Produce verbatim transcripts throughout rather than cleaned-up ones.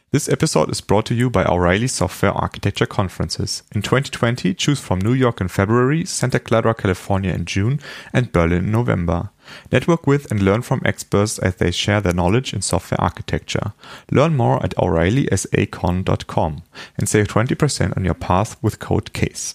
This episode is brought to you by O'Reilly Software Architecture Conferences. In twenty twenty, choose from New York in February, Santa Clara, California in June, and Berlin in November. Network with and learn from experts as they share their knowledge in software architecture. Learn more at O'Reilly S A con dot com and save twenty percent on your path with code CASE.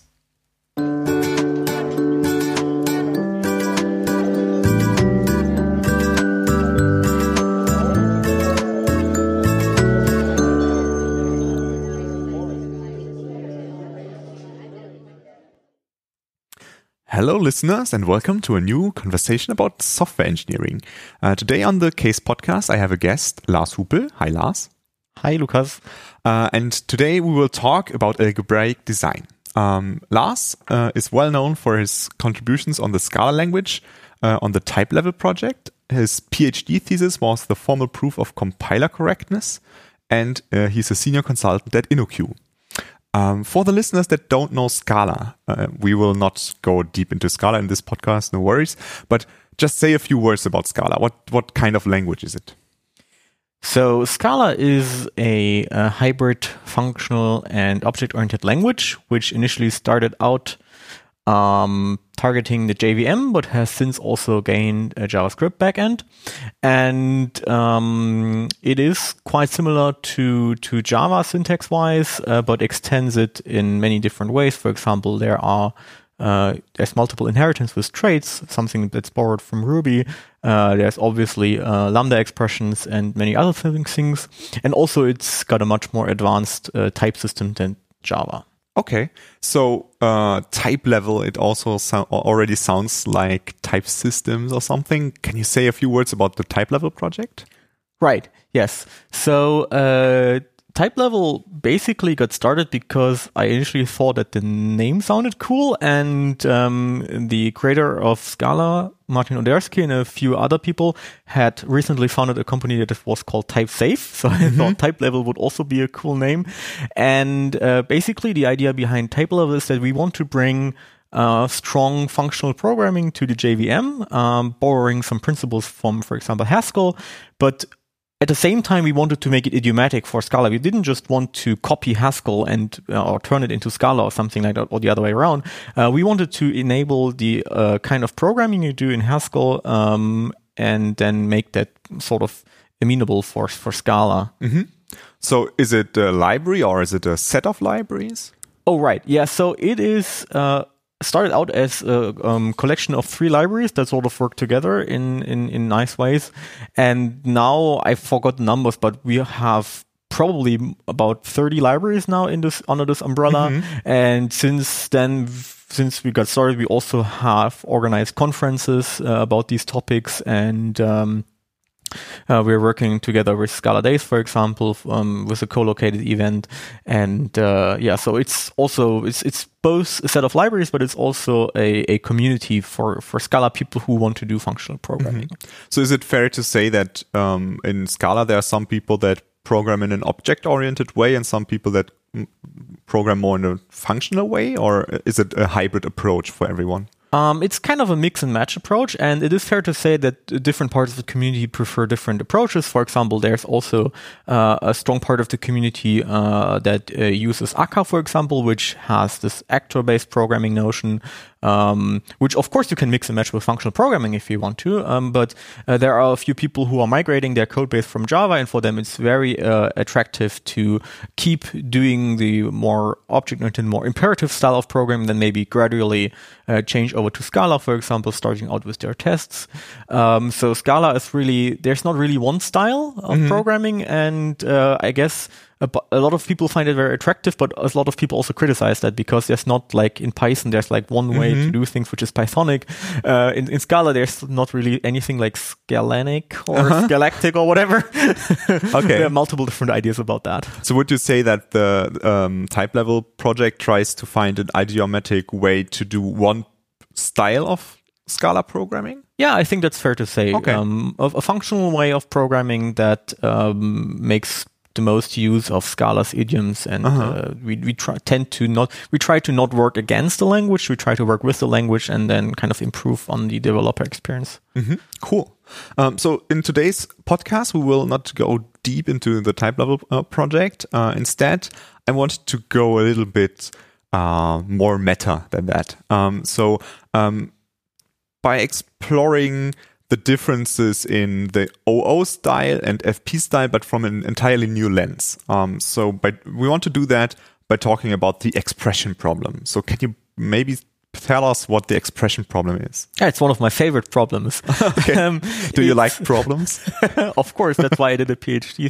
Hello listeners and welcome to a new conversation about software engineering. Uh, today on the CASE podcast I have a guest, Lars Hupel. Hi Lars. Hi Lukas. Uh, and today we will talk about algebraic design. Um, Lars uh, is well known for his contributions on the Scala language uh, on the type level project. His PhD thesis was the formal proof of compiler correctness, and uh, he's a senior consultant at InnoQ. Um, for the listeners that don't know Scala, uh, we will not go deep into Scala in this podcast, no worries, but just say a few words about Scala. What what kind of language is it? So Scala is a, a hybrid functional and object-oriented language, which initially started out um, targeting the J V M, but has since also gained a JavaScript backend. And um, it is quite similar to, to Java syntax-wise, uh, but extends it in many different ways. For example, there are uh, there's multiple inheritance with traits, something that's borrowed from Ruby. Uh, there's obviously uh, Lambda expressions and many other things. And also it's got a much more advanced uh, type system than Java. Okay, so uh, type level, it also so- already sounds like type systems or something. Can you say a few words about the type level project? Right, yes. So uh, type level basically got started because I initially thought that the name sounded cool, and um, the creator of Scala, Martin Odersky, and a few other people had recently founded a company that was called TypeSafe. So I mm-hmm. thought type level would also be a cool name. And uh, basically the idea behind type level is that we want to bring uh, strong functional programming to the J V M, um, borrowing some principles from, for example, Haskell, but at the same time, we wanted to make it idiomatic for Scala. We didn't just want to copy Haskell and uh, or turn it into Scala or something like that, or the other way around. Uh, we wanted to enable the uh, kind of programming you do in Haskell, um, and then make that sort of amenable for for Scala. Mm-hmm. So, is it a library or is it a set of libraries? Oh, right. Yeah. So it is. Uh, started out as a um, collection of three libraries that sort of work together in, in, in nice ways. And now I forgot the numbers, but we have probably about thirty libraries now in this under this umbrella. Mm-hmm. And since then, since we got started, we also have organized conferences uh, about these topics, and um, Uh, we're working together with Scala Days, for example, um, with a co-located event, and uh, yeah, so it's also it's it's both a set of libraries, but it's also a, a community for, for Scala people who want to do functional programming. Mm-hmm. So, is it fair to say that um, in Scala there are some people that program in an object-oriented way, and some people that m- program more in a functional way, or is it a hybrid approach for everyone? Um, it's kind of a mix and match approach, and it is fair to say that different parts of the community prefer different approaches. For example, there's also uh, a strong part of the community uh, that uh, uses Akka, for example, which has this actor-based programming notion, um, which of course you can mix and match with functional programming if you want to, um, but uh, there are a few people who are migrating their code base from Java, and for them it's very uh, attractive to keep doing the more object-oriented, more imperative style of programming, then maybe gradually uh, change over to Scala, for example, starting out with their tests. Um, so Scala is really, there's not really one style of mm-hmm. programming, and uh, I guess a, a lot of people find it very attractive, but a lot of people also criticize that because there's not like in Python, there's like one mm-hmm. way to do things, which is Pythonic. Uh, in, in Scala, there's not really anything like Scalanic or uh-huh. Scalactic or whatever. Okay. There are multiple different ideas about that. So would you say that the um, type level project tries to find an idiomatic way to do one style of Scala programming? Yeah, I think that's fair to say. Okay. Um, a, a functional way of programming that um, makes the most use of Scala's idioms, and Uh-huh. uh, we we try, tend to not we try to not work against the language. We try to work with the language and then kind of improve on the developer experience. Mm-hmm. Cool. Um, so in today's podcast, we will not go deep into the type level uh, project. Uh, instead, I want to go a little bit uh, more meta than that. Um, so um, by exploring the differences in the O O style and F P style, but from an entirely new lens. Um, so by, we want to do that by talking about the expression problem. So can you maybe tell us what the expression problem is? Yeah, it's one of my favorite problems. Okay. um, Do you like problems? Of course, that's why I did a PhD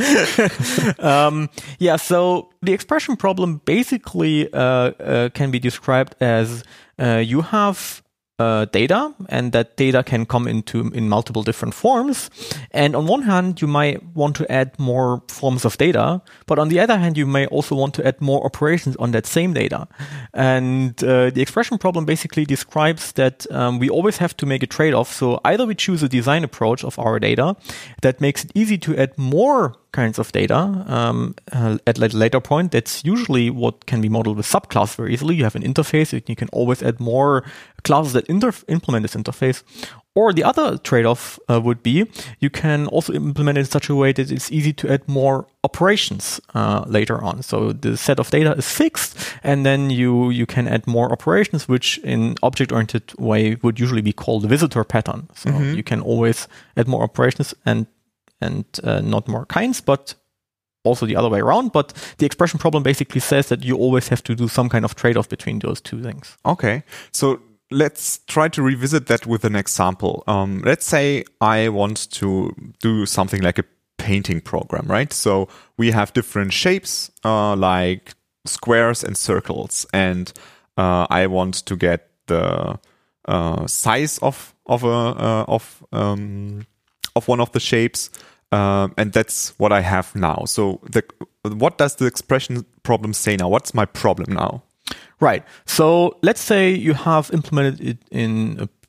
thesis. um, yeah, so the expression problem basically uh, uh, can be described as uh, you have Uh, data, and that data can come into in multiple different forms. And on one hand, you might want to add more forms of data, but on the other hand, you may also want to add more operations on that same data. And uh, the expression problem basically describes that um, we always have to make a trade-off. So either we choose a design approach of our data that makes it easy to add more kinds of data um, uh, at a later point. That's usually what can be modeled with subclass very easily. You have an interface, and you can always add more classes that inter- implement this interface. Or the other trade-off uh, would be you can also implement it in such a way that it's easy to add more operations uh, later on. So the set of data is fixed, and then you you can add more operations, which in object-oriented way would usually be called the visitor pattern. So mm-hmm. you can always add more operations and and uh, not more kinds, but also the other way around. But the expression problem basically says that you always have to do some kind of trade-off between those two things. Okay, so let's try to revisit that with an example. Um, let's say I want to do something like a painting program, right? So we have different shapes, uh, like squares and circles, and uh, I want to get the uh, size of of a uh, of um, of one of the shapes, um, and that's what I have now. So the what does the expression problem say now? What's my problem now? Right. So let's say you have implemented it in a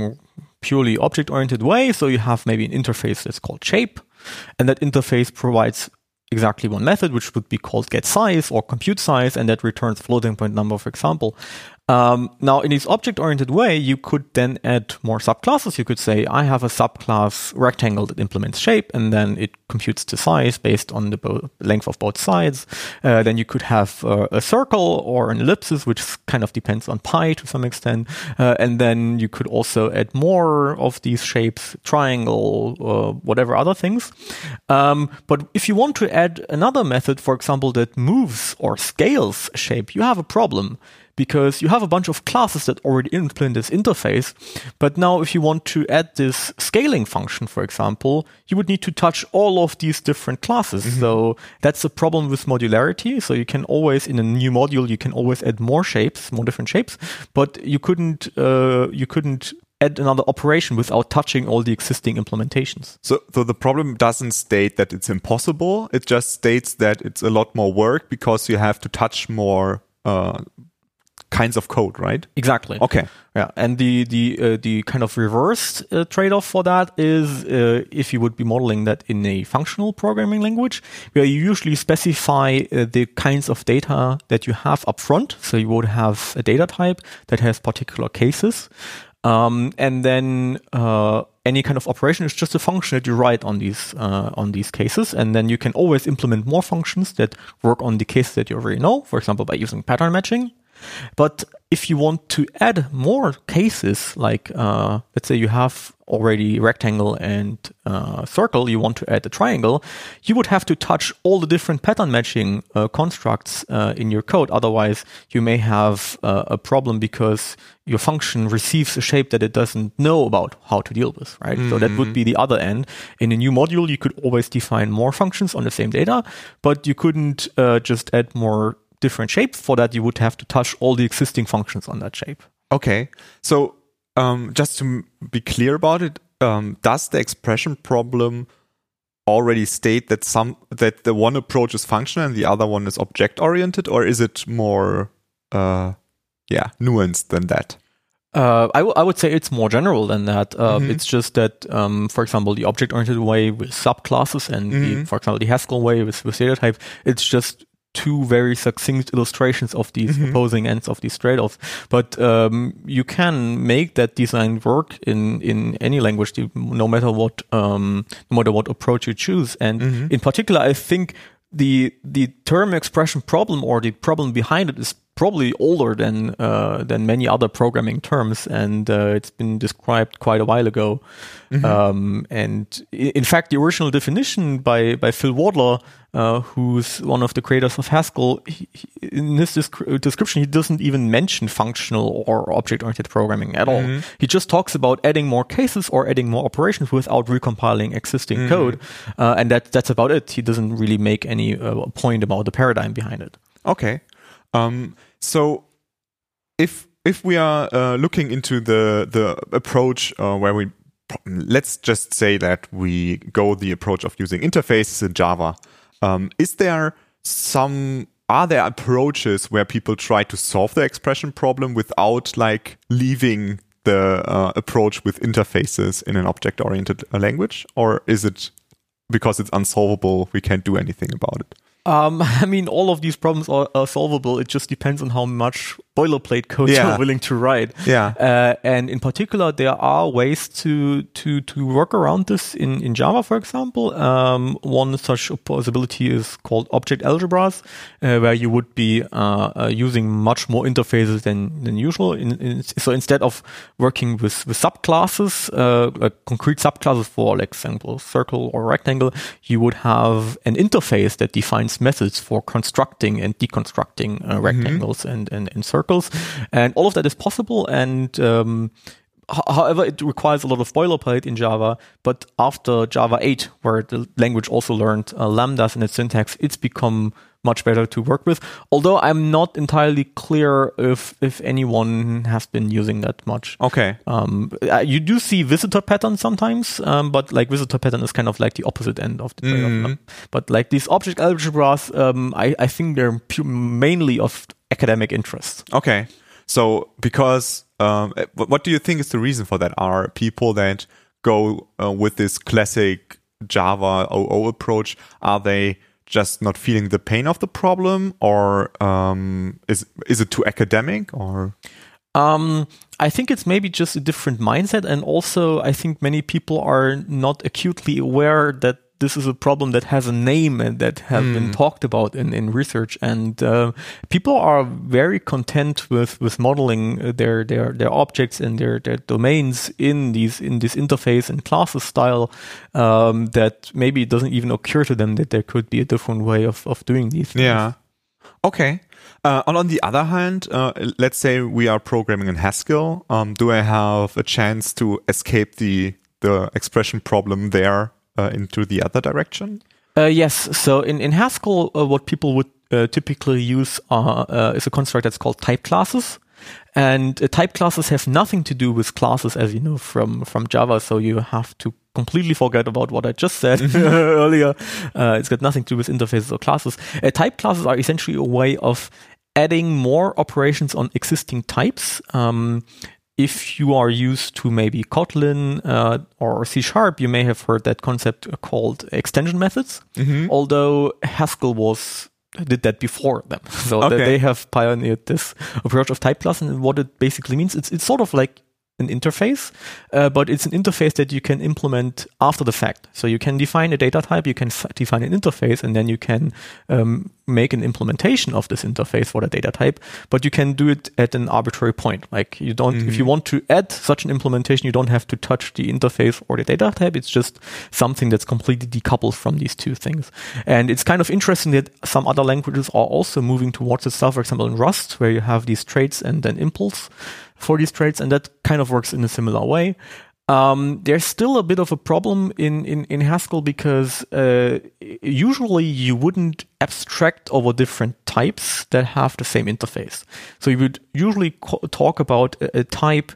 purely object-oriented way. So you have maybe an interface that's called shape, and that interface provides exactly one method, which would be called getSize or compute size, and that returns floating point number, for example. Um, now, in this object-oriented way, you could then add more subclasses. You could say, I have a subclass rectangle that implements shape, and then it computes the size based on the bo- length of both sides. Uh, then you could have uh, a circle or an ellipsis, which kind of depends on pi to some extent. Uh, and then you could also add more of these shapes, triangle, uh, whatever other things. Um, but if you want to add another method, for example, that moves or scales shape, you have a problem, because you have a bunch of classes that already implement this interface. But now if you want to add this scaling function, for example, you would need to touch all of these different classes. Mm-hmm. So that's a problem with modularity. So you can always, in a new module, you can always add more shapes, more different shapes, but you couldn't, uh, you couldn't add another operation without touching all the existing implementations. So, so the problem doesn't state that it's impossible. It just states that it's a lot more work because you have to touch more uh, kinds of code, right? Exactly. Okay. Yeah, and the the uh, the kind of reversed uh, trade-off for that is uh, if you would be modeling that in a functional programming language, where you usually specify uh, the kinds of data that you have up front. So you would have a data type that has particular cases. Um, and then uh, any kind of operation is just a function that you write on these uh, on these cases, and then you can always implement more functions that work on the cases that you already know, for example, by using pattern matching. But if you want to add more cases, like uh, let's say you have already rectangle and uh, circle, you want to add a triangle, you would have to touch all the different pattern matching uh, constructs uh, in your code. Otherwise, you may have uh, a problem because your function receives a shape that it doesn't know about how to deal with, right? Mm-hmm. So that would be the other end. In a new module, you could always define more functions on the same data, but you couldn't uh, just add more different shapes. For that, you would have to touch all the existing functions on that shape. Okay. So um, just to be clear about it, um, does the expression problem already state that some that the one approach is functional and the other one is object oriented, or is it more uh, yeah nuanced than that? Uh, I, w- I would say it's more general than that. Uh, Mhm. It's just that, um, for example, the object-oriented way with subclasses and, the, Mhm. for example, the Haskell way with, with data type, it's just two very succinct illustrations of these Mhm. opposing ends of these trade-offs. But um, you can make that design work in, in any language, no matter what um, no matter what approach you choose. And Mhm. in particular, I think the the term expression problem or the problem behind it is probably older than uh, than many other programming terms, and uh, it's been described quite a while ago. Mhm. Um, and i- in fact, the original definition by by Phil Wadler, uh, who's one of the creators of Haskell, he, he- in his descri- description, he doesn't even mention functional or object-oriented programming at all. Mhm. He just talks about adding more cases or adding more operations without recompiling existing Mhm. code, uh, and that that's about it. He doesn't really make any uh, point about the paradigm behind it. Okay. Um, so if if we are uh, looking into the the approach uh, where we let's just say that we go the approach of using interfaces in Java, um, is there some are there approaches where people try to solve the expression problem without like leaving the uh, approach with interfaces in an object-oriented uh, language, or is it because it's unsolvable we can't do anything about it? Um, I mean, all of these problems are, are solvable. It just depends on how much boilerplate code Yeah. you're willing to write. Yeah. Uh, and in particular, there are ways to to to work around this in, in Java, for example. Um, one such possibility is called object algebras, uh, where you would be uh, uh, using much more interfaces than than usual. In, in, so instead of working with, with subclasses, uh, like concrete subclasses for, like, example, circle or rectangle, you would have an interface that defines methods for constructing and deconstructing uh, rectangles and, and, and circles. And all of that is possible. And um, h- however, it requires a lot of boilerplate in Java. But after Java eight, where the language also learned uh, lambdas in its syntax, it's become much better to work with. Although I'm not entirely clear if if anyone has been using that much. Okay. Um, uh, you do see visitor patterns sometimes, um, but like visitor pattern is kind of like the opposite end of the trade-off. Mhm. But like these object algebras, um, I, I think they're pu- mainly of academic interest. Okay. So, because um, eh, what what do you think is the reason for that? Are people that go uh, with this classic Java O O approach, are they just not feeling the pain of the problem, or um, is is it too academic, or? Um, I think it's maybe just a different mindset, and also I think many people are not acutely aware that this is a problem that has a name and that have been talked about in, in research. And uh, people are very content with, with modeling their, their their objects and their, their domains in these in this interface and classes style. Um, that maybe it doesn't even occur to them that there could be a different way of, of doing these things. Yeah. Okay. Uh, and on the other hand, uh, let's say we are programming in Haskell. Um, do I have a chance to escape the the expression problem there uh, into the other direction? Uh, yes. So in, in Haskell, uh, what people would uh, typically use uh, uh, is a construct that's called type classes. And uh, type classes have nothing to do with classes, as you know, from, from Java. So you have to completely forget about what I just said earlier. Uh, it's got nothing to do with interfaces or classes. Uh, type classes are essentially a way of adding more operations on existing types. Um, If you are used to maybe Kotlin uh, or C Sharp, you may have heard that concept called extension methods. Mhm. Although Haskell was did that before them, so Okay. they, they have pioneered this approach of type class. And what it basically means, it's it's sort of like an interface, uh, but it's an interface that you can implement after the fact. So you can define a data type, you can f- define an interface, and then you can um, make an implementation of this interface for the data type, but you can do it at an arbitrary point. Like you don't, if you want to add such an implementation, you don't have to touch the interface or the data type. It's just something that's completely decoupled from these two things. And it's kind of interesting that some other languages are also moving towards this stuff. For example, in Rust, where you have these traits and then impulse for these traits, and that kind of works in a similar way. Um, there's still a bit of a problem in, in, in Haskell because uh, usually you wouldn't abstract over different types that have the same interface. So you would usually co- talk about a, a type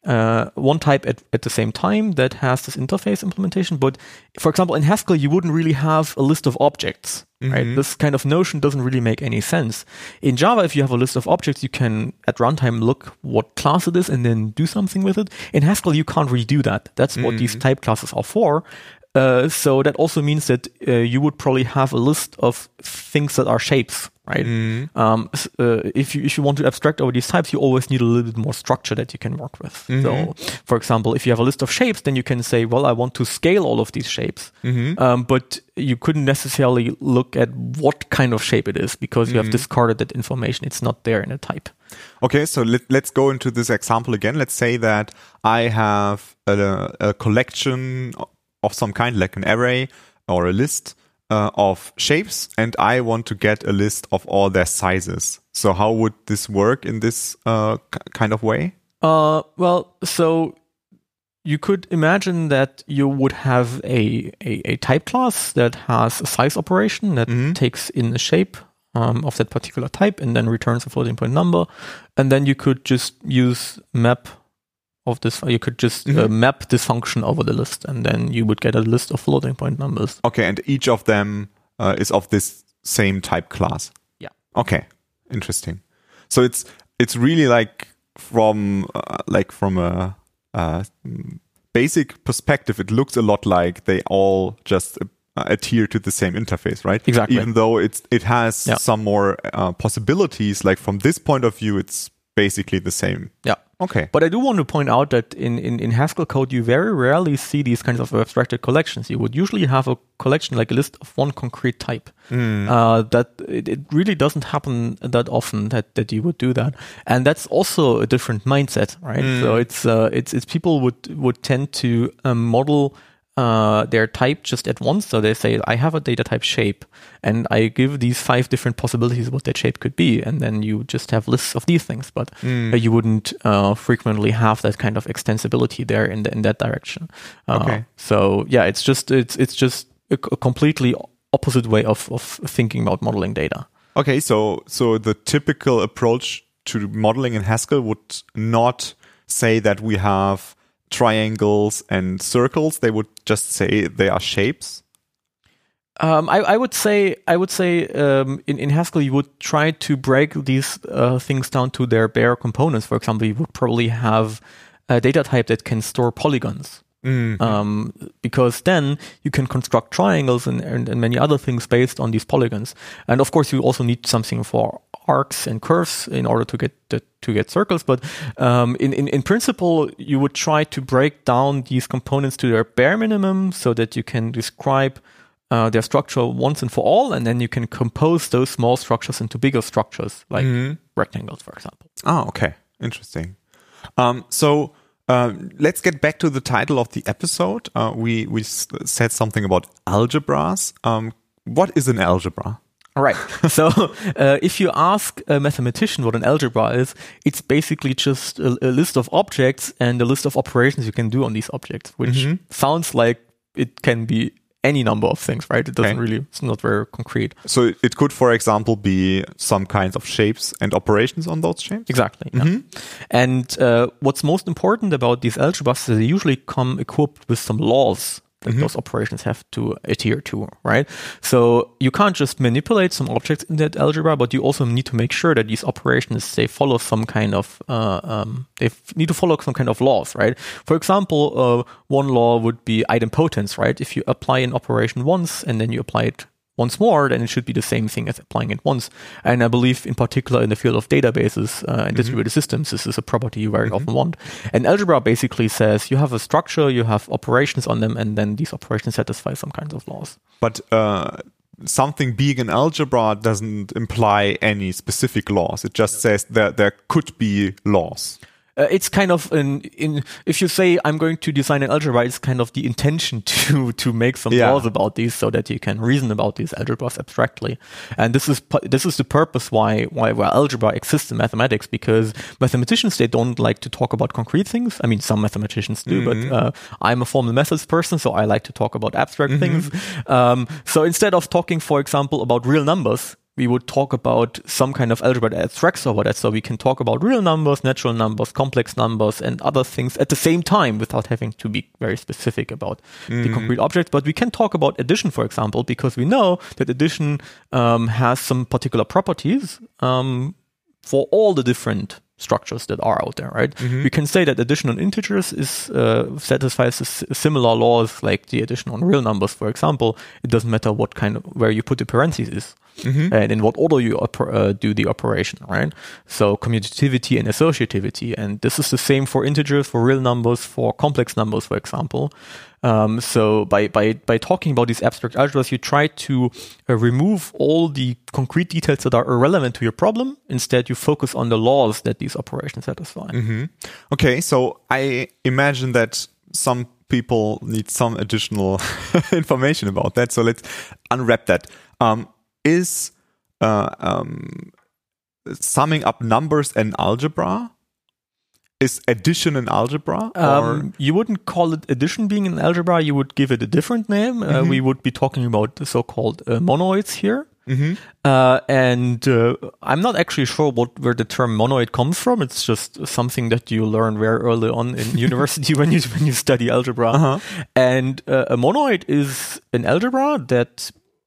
uh, one type at, at the same time that has this interface implementation. But for example, in Haskell, you wouldn't really have a list of objects, mm-hmm. right? This kind of notion doesn't really make any sense. In Java, if you have a list of objects, you can at runtime look what class it is and then do something with it. In Haskell, you can't really do that. That's mm-hmm. what these type classes are for. Uh, so that also means that uh, you would probably have a list of things that are shapes, right? Mm. Um, uh, if you if you want to abstract over these types, you always need a little bit more structure that you can work with. Mm-hmm. So, for example, if you have a list of shapes, then you can say, well, I want to scale all of these shapes, mm-hmm. um, but you couldn't necessarily look at what kind of shape it is because you mm-hmm. have discarded that information. It's not there in a type. Okay, so let, let's go into this example again. Let's say that I have a, a collection of some kind, like an array or a list uh, of shapes, and I want to get a list of all their sizes. So how would this work in this uh, k- kind of way? Uh, well, so you could imagine that you would have a, a, a type class that has a size operation that mm-hmm. takes in the shape um, of that particular type and then returns a floating point number. And then you could just use map of this, you could just mm-hmm. uh, map this function over the list, and then you would get a list of floating point numbers. Okay, and each of them uh, is of this same type class. Yeah. Okay, interesting. So it's it's really like from uh, like from a, a basic perspective, it looks a lot like they all just uh, adhere to the same interface, right? Exactly. Even though it's it has yeah. some more uh, possibilities. Like from this point of view, it's basically the same. Yeah. Okay. But I do want to point out that in, in, in Haskell code, you very rarely see these kinds of abstracted collections. You would usually have a collection like a list of one concrete type. Mm. Uh, that it, it really doesn't happen that often that, that you would do that. And that's also a different mindset, right? Mm. So it's uh, it's it's people would would tend to um, model uh, their type just at once. So they say, I have a data type shape, and I give these five different possibilities of what that shape could be, and then you just have lists of these things. But mm. uh, you wouldn't uh, frequently have that kind of extensibility there in the, in that direction. Uh, okay. So yeah, it's just it's it's just a, a completely opposite way of of thinking about modeling data. Okay, so so the typical approach to modeling in Haskell would not say that we have triangles and circles. They would just say they are shapes. Um, I, I would say I would say um, in, in Haskell you would try to break these uh, things down to their bare components. For example, you would probably have a data type that can store polygons. Mm-hmm. Um, because then you can construct triangles and, and, and many other things based on these polygons. And of course, you also need something for arcs and curves in order to get the, to get circles. But um, in, in, in principle, you would try to break down these components to their bare minimum so that you can describe uh, their structure once and for all, and then you can compose those small structures into bigger structures, like mm-hmm. rectangles, for example. Oh, okay. Interesting. Um, so Uh, let's get back to the title of the episode. Uh, we we s- said something about algebras. Um, what is an algebra? All right. So uh, if you ask a mathematician what an algebra is, it's basically just a, a list of objects and a list of operations you can do on these objects, which mm-hmm. sounds like it can be any number of things, right? It doesn't okay. really, it's not very concrete. So it could, for example, be some kinds of shapes and operations on those shapes? Exactly. Mm-hmm. Yeah. And uh, what's most important about these algebras is they usually come equipped with some laws that mm-hmm. those operations have to adhere to, right? So you can't just manipulate some objects in that algebra, but you also need to make sure that these operations, they follow some kind of, uh, um, they f- need to follow some kind of laws, right? For example, uh, one law would be idempotence, right? If you apply an operation once and then you apply it once more, then it should be the same thing as applying it once. And I believe in particular in the field of databases uh, and mm-hmm. distributed systems, this is a property you very mm-hmm. often want. And algebra basically says you have a structure, you have operations on them, and then these operations satisfy some kinds of laws. But uh, something being an algebra doesn't imply any specific laws. It just says that there could be laws. Uh, it's kind of an, in, if you say I'm going to design an algebra, it's kind of the intention to to make some yeah. laws about these so that you can reason about these algebras abstractly. And this is this is the purpose why why, why algebra exists in mathematics, because mathematicians, they don't like to talk about concrete things. I mean, some mathematicians do, mm-hmm. but uh, I'm a formal methods person, so I like to talk about abstract mm-hmm. things. Um, so instead of talking, for example, about real numbers, we would talk about some kind of algebra that abstracts over that. So we can talk about real numbers, natural numbers, complex numbers, and other things at the same time without having to be very specific about mm-hmm. the concrete objects. But we can talk about addition, for example, because we know that addition um, has some particular properties um, for all the different structures that are out there, right? Mm-hmm. We can say that addition on integers is uh, satisfies s- similar laws like the addition on real numbers, for example. It doesn't matter what kind of where you put the parentheses mm-hmm. and in what order you oper- uh, do the operation, right? So commutativity and associativity, and this is the same for integers, for real numbers, for complex numbers, for example. Um, so by, by, by talking about these abstract algebras, you try to uh, remove all the concrete details that are irrelevant to your problem. Instead, you focus on the laws that these operations satisfy. Mm-hmm. Okay, so I imagine that some people need some additional information about that. So let's unwrap that. Um, is uh, um, summing up numbers an algebra? Is addition an algebra? Or? Um, you wouldn't call it addition being an algebra. You would give it a different name. Mm-hmm. Uh, we would be talking about the so-called uh, monoids here. Mm-hmm. Uh, and uh, I'm not actually sure what where the term monoid comes from. It's just something that you learn very early on in university when you when you study algebra. Uh-huh. And uh, a monoid is an algebra that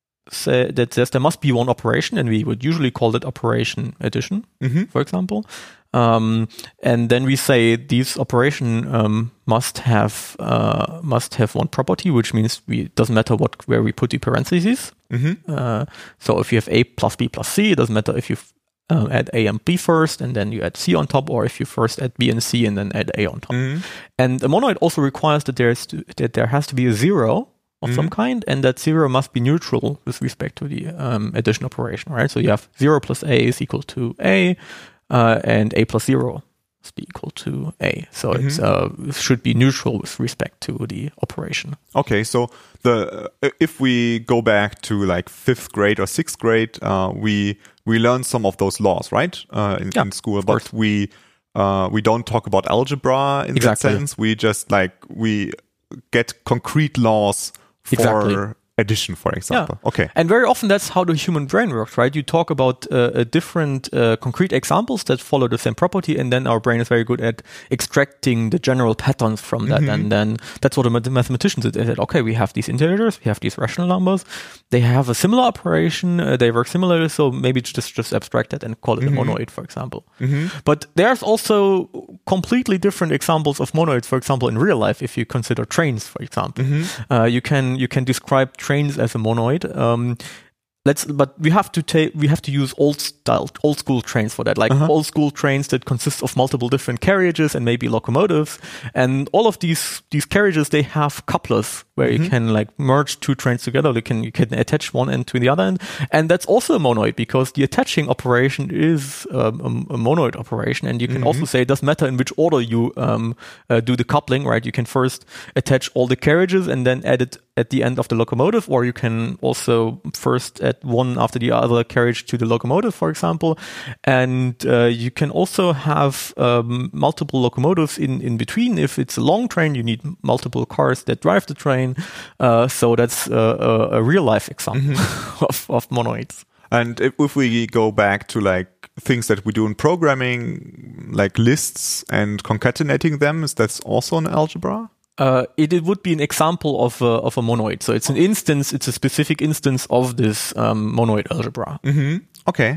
say that says there must be one operation, and we would usually call it operation addition, mm-hmm. for example. Um, and then we say these operation um, must have uh, must have one property, which means we it doesn't matter what where we put the parentheses. Mm-hmm. Uh, so if you have a plus b plus c, it doesn't matter if you uh, add a and b first and then you add c on top, or if you first add b and c and then add a on top. Mm-hmm. And a monoid also requires that there's to, that there has to be a zero of mm-hmm. some kind, and that zero must be neutral with respect to the um, addition operation, right? So you have zero plus a is equal to a. Uh, and a plus zero is equal to a. So mm-hmm. it's, uh, it should be neutral with respect to the operation. Okay, so the uh, if we go back to like fifth grade or sixth grade, uh, we we learn some of those laws, right? Uh, in, yeah, in school, but we uh, we don't talk about algebra in exactly. that sense. We just like we get concrete laws for. Exactly. Addition, for example. Yeah. Okay. And very often that's how the human brain works, right? You talk about uh, a different uh, concrete examples that follow the same property, and then our brain is very good at extracting the general patterns from that. Mm-hmm. And then that's what the mathematicians did. They said, okay, we have these integers, we have these rational numbers, they have a similar operation, uh, they work similarly, so maybe just, just abstract that and call it mm-hmm. a monoid, for example. Mm-hmm. But there's also completely different examples of monoids, for example, in real life, if you consider trains, for example. Mm-hmm. Uh, you can you can describe trains as a monoid. Um, let's, but we have to take, we have to use old style, old school trains for that, like uh-huh. old school trains that consist of multiple different carriages and maybe locomotives. And all of these, these carriages, they have couplers where mm-hmm. you can like merge two trains together. You can, you can attach one end to the other end. And that's also a monoid because the attaching operation is um, a, a monoid operation. And you can mm-hmm. also say it doesn't matter in which order you um, uh, do the coupling, right? You can first attach all the carriages and then add it at the end of the locomotive, or you can also first add one after the other carriage to the locomotive, for example. And uh, you can also have um, multiple locomotives in, in between. If it's a long train, you need multiple cars that drive the train. Uh, so that's uh, a, a real life example mm-hmm. of, of monoids. And if, if we go back to like things that we do in programming, like lists and concatenating them, is that also an algebra? Uh, it, it would be an example of a, of a monoid. So it's an instance, it's a specific instance of this um, monoid algebra. Mm-hmm. Okay.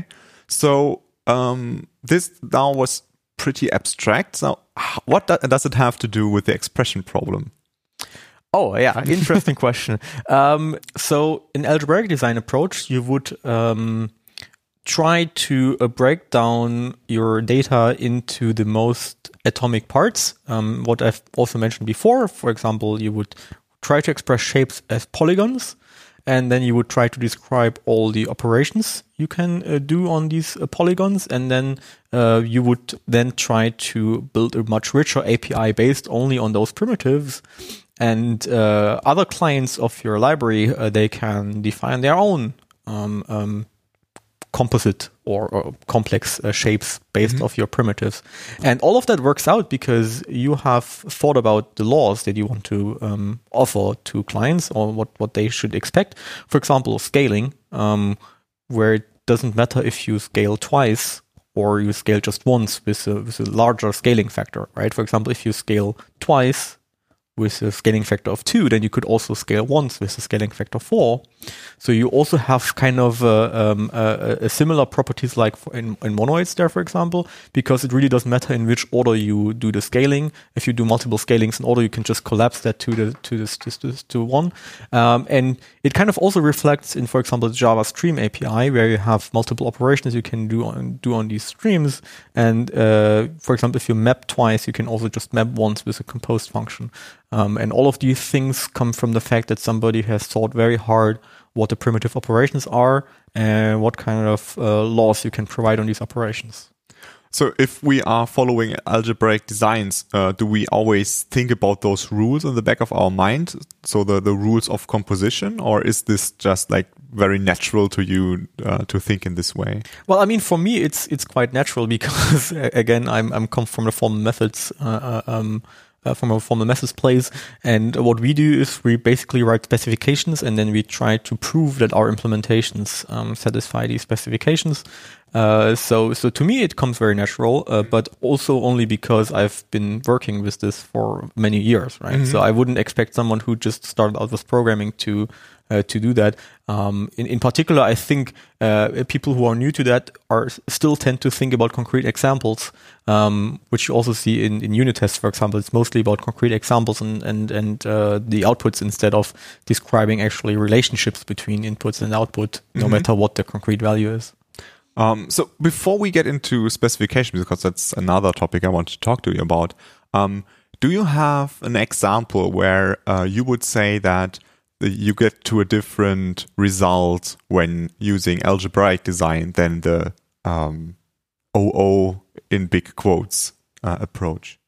So um, this now was pretty abstract. So what do, does it have to do with the expression problem? Oh, yeah. Interesting question. Um, so in algebraic design approach, you would um, try to uh, break down your data into the most atomic parts. Um, what I've also mentioned before, for example, you would try to express shapes as polygons, and then you would try to describe all the operations you can uh, do on these uh, polygons, and then uh, you would then try to build a much richer A P I based only on those primitives. And uh, other clients of your library, uh, they can define their own um, um, composite or, or complex uh, shapes based mm-hmm. off your primitives. And all of that works out because you have thought about the laws that you want to um, offer to clients or what, what they should expect. For example, scaling, um, where doesn't matter if you scale twice or you scale just once with a, with a larger scaling factor, right? For example, if you scale twice with a scaling factor of two, then you could also scale once with a scaling factor of four. So you also have kind of uh, um, uh, uh, similar properties like for in, in monoids there, for example, because it really doesn't matter in which order you do the scaling. If you do multiple scalings in order, you can just collapse that to the to this to, to, to one. Um, and it kind of also reflects in, for example, the Java Stream A P I, where you have multiple operations you can do on do on these streams. And uh, for example, if you map twice, you can also just map once with a composed function. Um, and all of these things come from the fact that somebody has thought very hard what the primitive operations are and what kind of uh, laws you can provide on these operations. So if we are following algebraic designs, uh, do we always think about those rules in the back of our mind? So the, the rules of composition, or is this just like very natural to you uh, to think in this way? Well, I mean, for me, it's it's quite natural because again, I'm I'm come from the formal methods uh, um, Uh, from a formal methods place, and what we do is we basically write specifications, and then we try to prove that our implementations um, satisfy these specifications. Uh, so, so to me, it comes very natural, uh, but also only because I've been working with this for many years, right? Mm-hmm. So I wouldn't expect someone who just started out with programming to uh, to do that. Um, in, in particular, I think uh, people who are new to that are still tend to think about concrete examples, um, which you also see in, in unit tests, for example. It's mostly about concrete examples and and and uh, the outputs instead of describing actually relationships between inputs and output, no mm-hmm. matter what the concrete value is. Um, so before we get into specifications, because that's another topic I want to talk to you about, um, do you have an example where uh, you would say that you get to a different result when using algebraic design than the um, O O in big quotes uh, approach?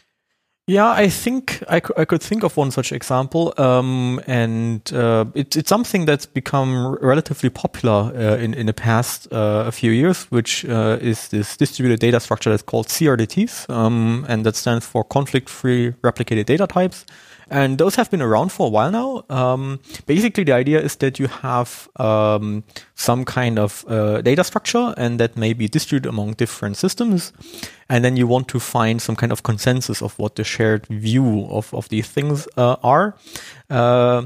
Yeah, I think I, c- I could think of one such example, um, and uh, it, it's something that's become relatively popular uh, in, in the past uh, a few years, which uh, is this distributed data structure that's called C R D Ts, um, and that stands for conflict-free replicated data types. And those have been around for a while now. Um, basically, the idea is that you have um, some kind of uh, data structure, and that may be distributed among different systems. And then you want to find some kind of consensus of what the shared view of, of these things uh, are. Uh,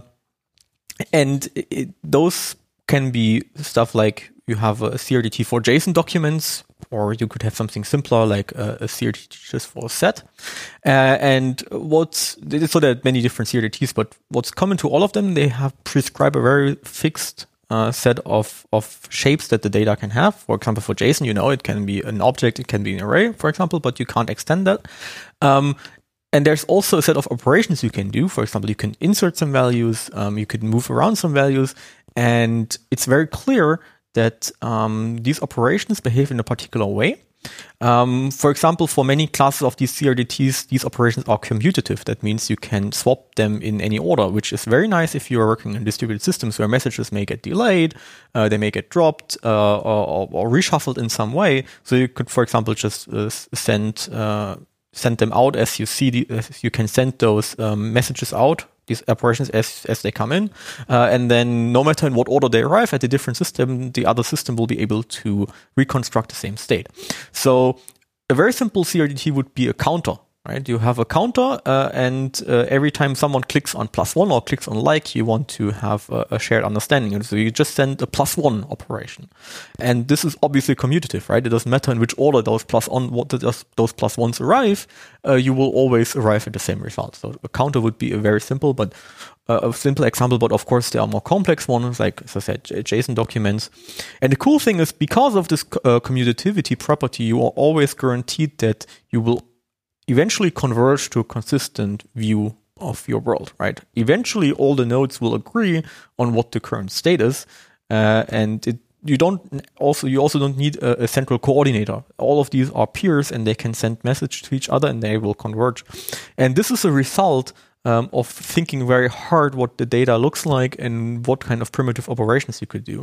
and it, those can be stuff like you have a C R D T for JSON documents, or you could have something simpler like a, a C R D T just for a set. Uh, and what's, so there are many different C R D Ts, but what's common to all of them, they have prescribed a very fixed uh, set of, of shapes that the data can have. For example, for JSON, you know, it can be an object, it can be an array, for example, but you can't extend that. Um, And there's also a set of operations you can do. For example, you can insert some values, um, you could move around some values, and it's very clear that um, these operations behave in a particular way. Um, for example, for many classes of these C R D Ts, these operations are commutative. That means you can swap them in any order, which is very nice if you are working in distributed systems where messages may get delayed, uh, they may get dropped uh, or, or reshuffled in some way. So you could, for example, just uh, send uh, send them out as you see. The, as you can send those um, messages out, these operations as as they come in, uh, and then no matter in what order they arrive at a different system, the other system will be able to reconstruct the same state. So a very simple C R D T would be a counter, right? You have a counter, uh, and uh, every time someone clicks on plus one or clicks on like, you want to have a, a shared understanding. And so you just send a plus one operation. And this is obviously commutative, right? It doesn't matter in which order those plus on what those, those plus ones arrive, uh, you will always arrive at the same result. So a counter would be a very simple, but uh, a simple example, but of course there are more complex ones, like, as I said, JSON documents. And the cool thing is, because of this uh, commutativity property, you are always guaranteed that you will eventually converge to a consistent view of your world, right? Eventually, all the nodes will agree on what the current state is, uh, and it, you don't also you also don't need a, a central coordinator. All of these are peers, and they can send message to each other, and they will converge. And this is a result um, of thinking very hard what the data looks like and what kind of primitive operations you could do.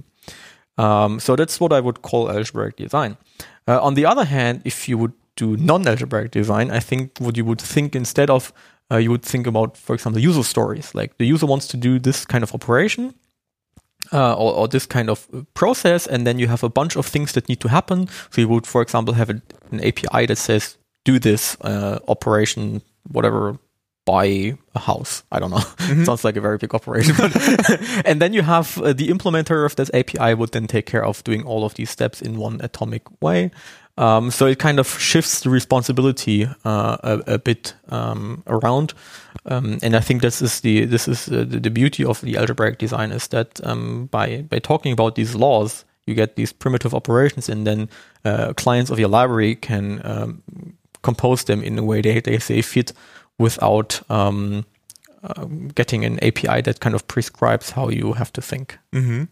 Um, so that's what I would call algebraic design. Uh, on the other hand, if you would do non-algebraic design, I think what you would think instead of, uh, you would think about, for example, user stories. Like the user wants to do this kind of operation, Uh, or, or this kind of process, and then you have a bunch of things that need to happen. So you would, for example, have a, an A P I that says, do this uh, operation, whatever, buy a house. I don't know. Mm-hmm. Sounds like a very big operation. But and then you have uh, the implementer of this A P I would then take care of doing all of these steps in one atomic way. Um, so it kind of shifts the responsibility uh, a, a bit um, around, um, and I think this is the this is uh, the, the beauty of the algebraic design is that um, by by talking about these laws, you get these primitive operations, and then uh, clients of your library can um, compose them in a way they they say fit without um, uh, getting an A P I that kind of prescribes how you have to think. Mm-hmm.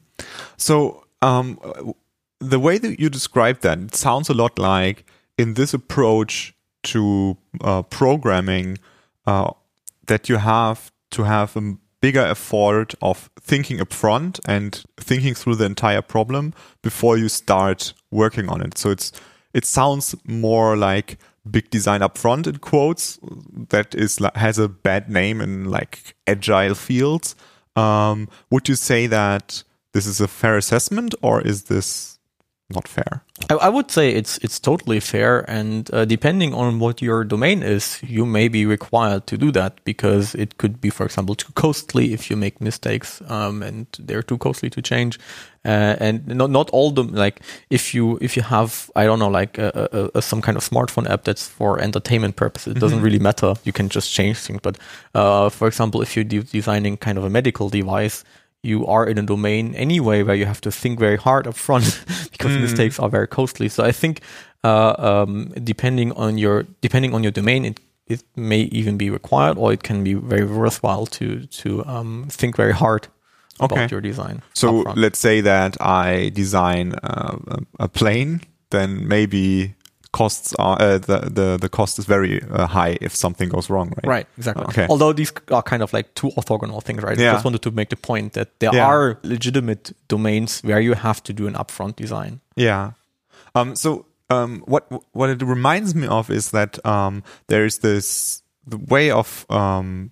So. Um, The way that you describe that, it sounds a lot like in this approach to uh, programming uh, that you have to have a bigger effort of thinking up front and thinking through the entire problem before you start working on it. So it's it sounds more like big design up front in quotes that is has a bad name in like agile fields. Um, would you say that this is a fair assessment, or is this not fair? I, I would say it's it's totally fair, and uh, depending on what your domain is, you may be required to do that, because it could be, for example, too costly if you make mistakes, um, and they're too costly to change. Uh, and not not all the like if you if you have I don't know like a, a, a, some kind of smartphone app that's for entertainment purposes, it doesn't mm-hmm. really matter. You can just change things. But uh, for example, if you're de- designing kind of a medical device, you are in a domain anyway where you have to think very hard up front because mm. mistakes are very costly. So I think uh, um, depending on your depending on your domain, it it may even be required, or it can be very worthwhile to to um, think very hard about okay. your design. So let's say that I design uh, a plane, then maybe costs are uh, the, the the cost is very uh, high if something goes wrong, right? Right, exactly. Okay. Although these are kind of like two orthogonal things, right? Yeah. I just wanted to make the point that there yeah. are legitimate domains where you have to do an upfront design. Yeah. Um. So um. What what it reminds me of is that um. There is this the way of um.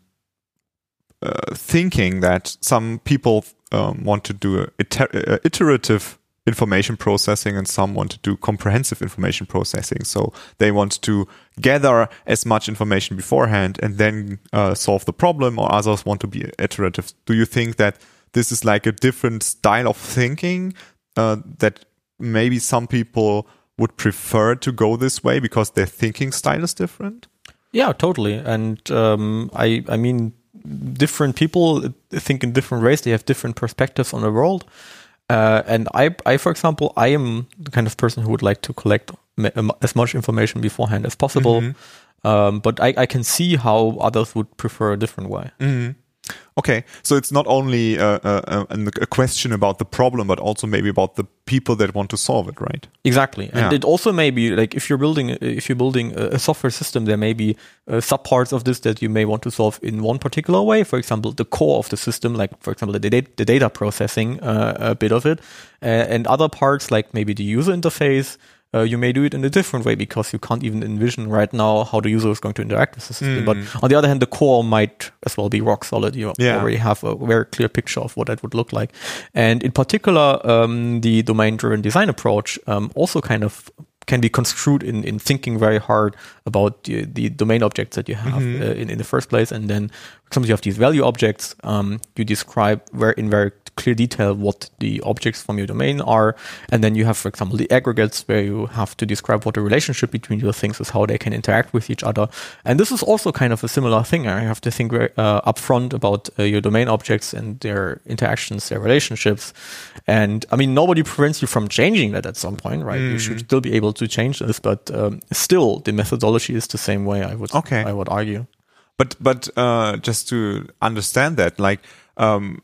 Uh, thinking that some people um, want to do a iter- uh, iterative information processing, and some want to do comprehensive information processing. So they want to gather as much information beforehand and then uh, solve the problem, or others want to be iterative. Do you think that this is like a different style of thinking uh, that maybe some people would prefer to go this way because their thinking style is different? Yeah, totally. And um, I, I mean, different people think in different ways. They have different perspectives on the world. Uh, and I, I, for example, I am the kind of person who would like to collect ma- as much information beforehand as possible. Mm-hmm. Um, but I, I can see how others would prefer a different way. Mm-hmm. Okay, so it's not only a, a, a question about the problem, but also maybe about the people that want to solve it, right? Exactly, and yeah. it also may be like if you're building if you're building a software system, there may be uh, subparts of this that you may want to solve in one particular way. For example, the core of the system, like for example the data, the data processing, uh, a bit of it, uh, and other parts like maybe the user interface. Uh, you may do it in a different way because you can't even envision right now how the user is going to interact with the system. Mm. But on the other hand, the core might as well be rock solid. You yeah. already have a very clear picture of what that would look like. And in particular, um, the domain-driven design approach um, also kind of can be construed in, in thinking very hard about the, the domain objects that you have mm-hmm. uh, in, in the first place. And then, for example, you have these value objects. Um, you describe very, in very clear detail what the objects from your domain are. And then you have, for example, the aggregates where you have to describe what the relationship between your things is, how they can interact with each other. And this is also kind of a similar thing. I have to think very uh, upfront about uh, your domain objects and their interactions, their relationships. And I mean, nobody prevents you from changing that at some point, right? Mm. You should still be able to change this, but um, still the methodology is the same way, I would, okay. I would argue. But, but uh, just to understand that, like, um,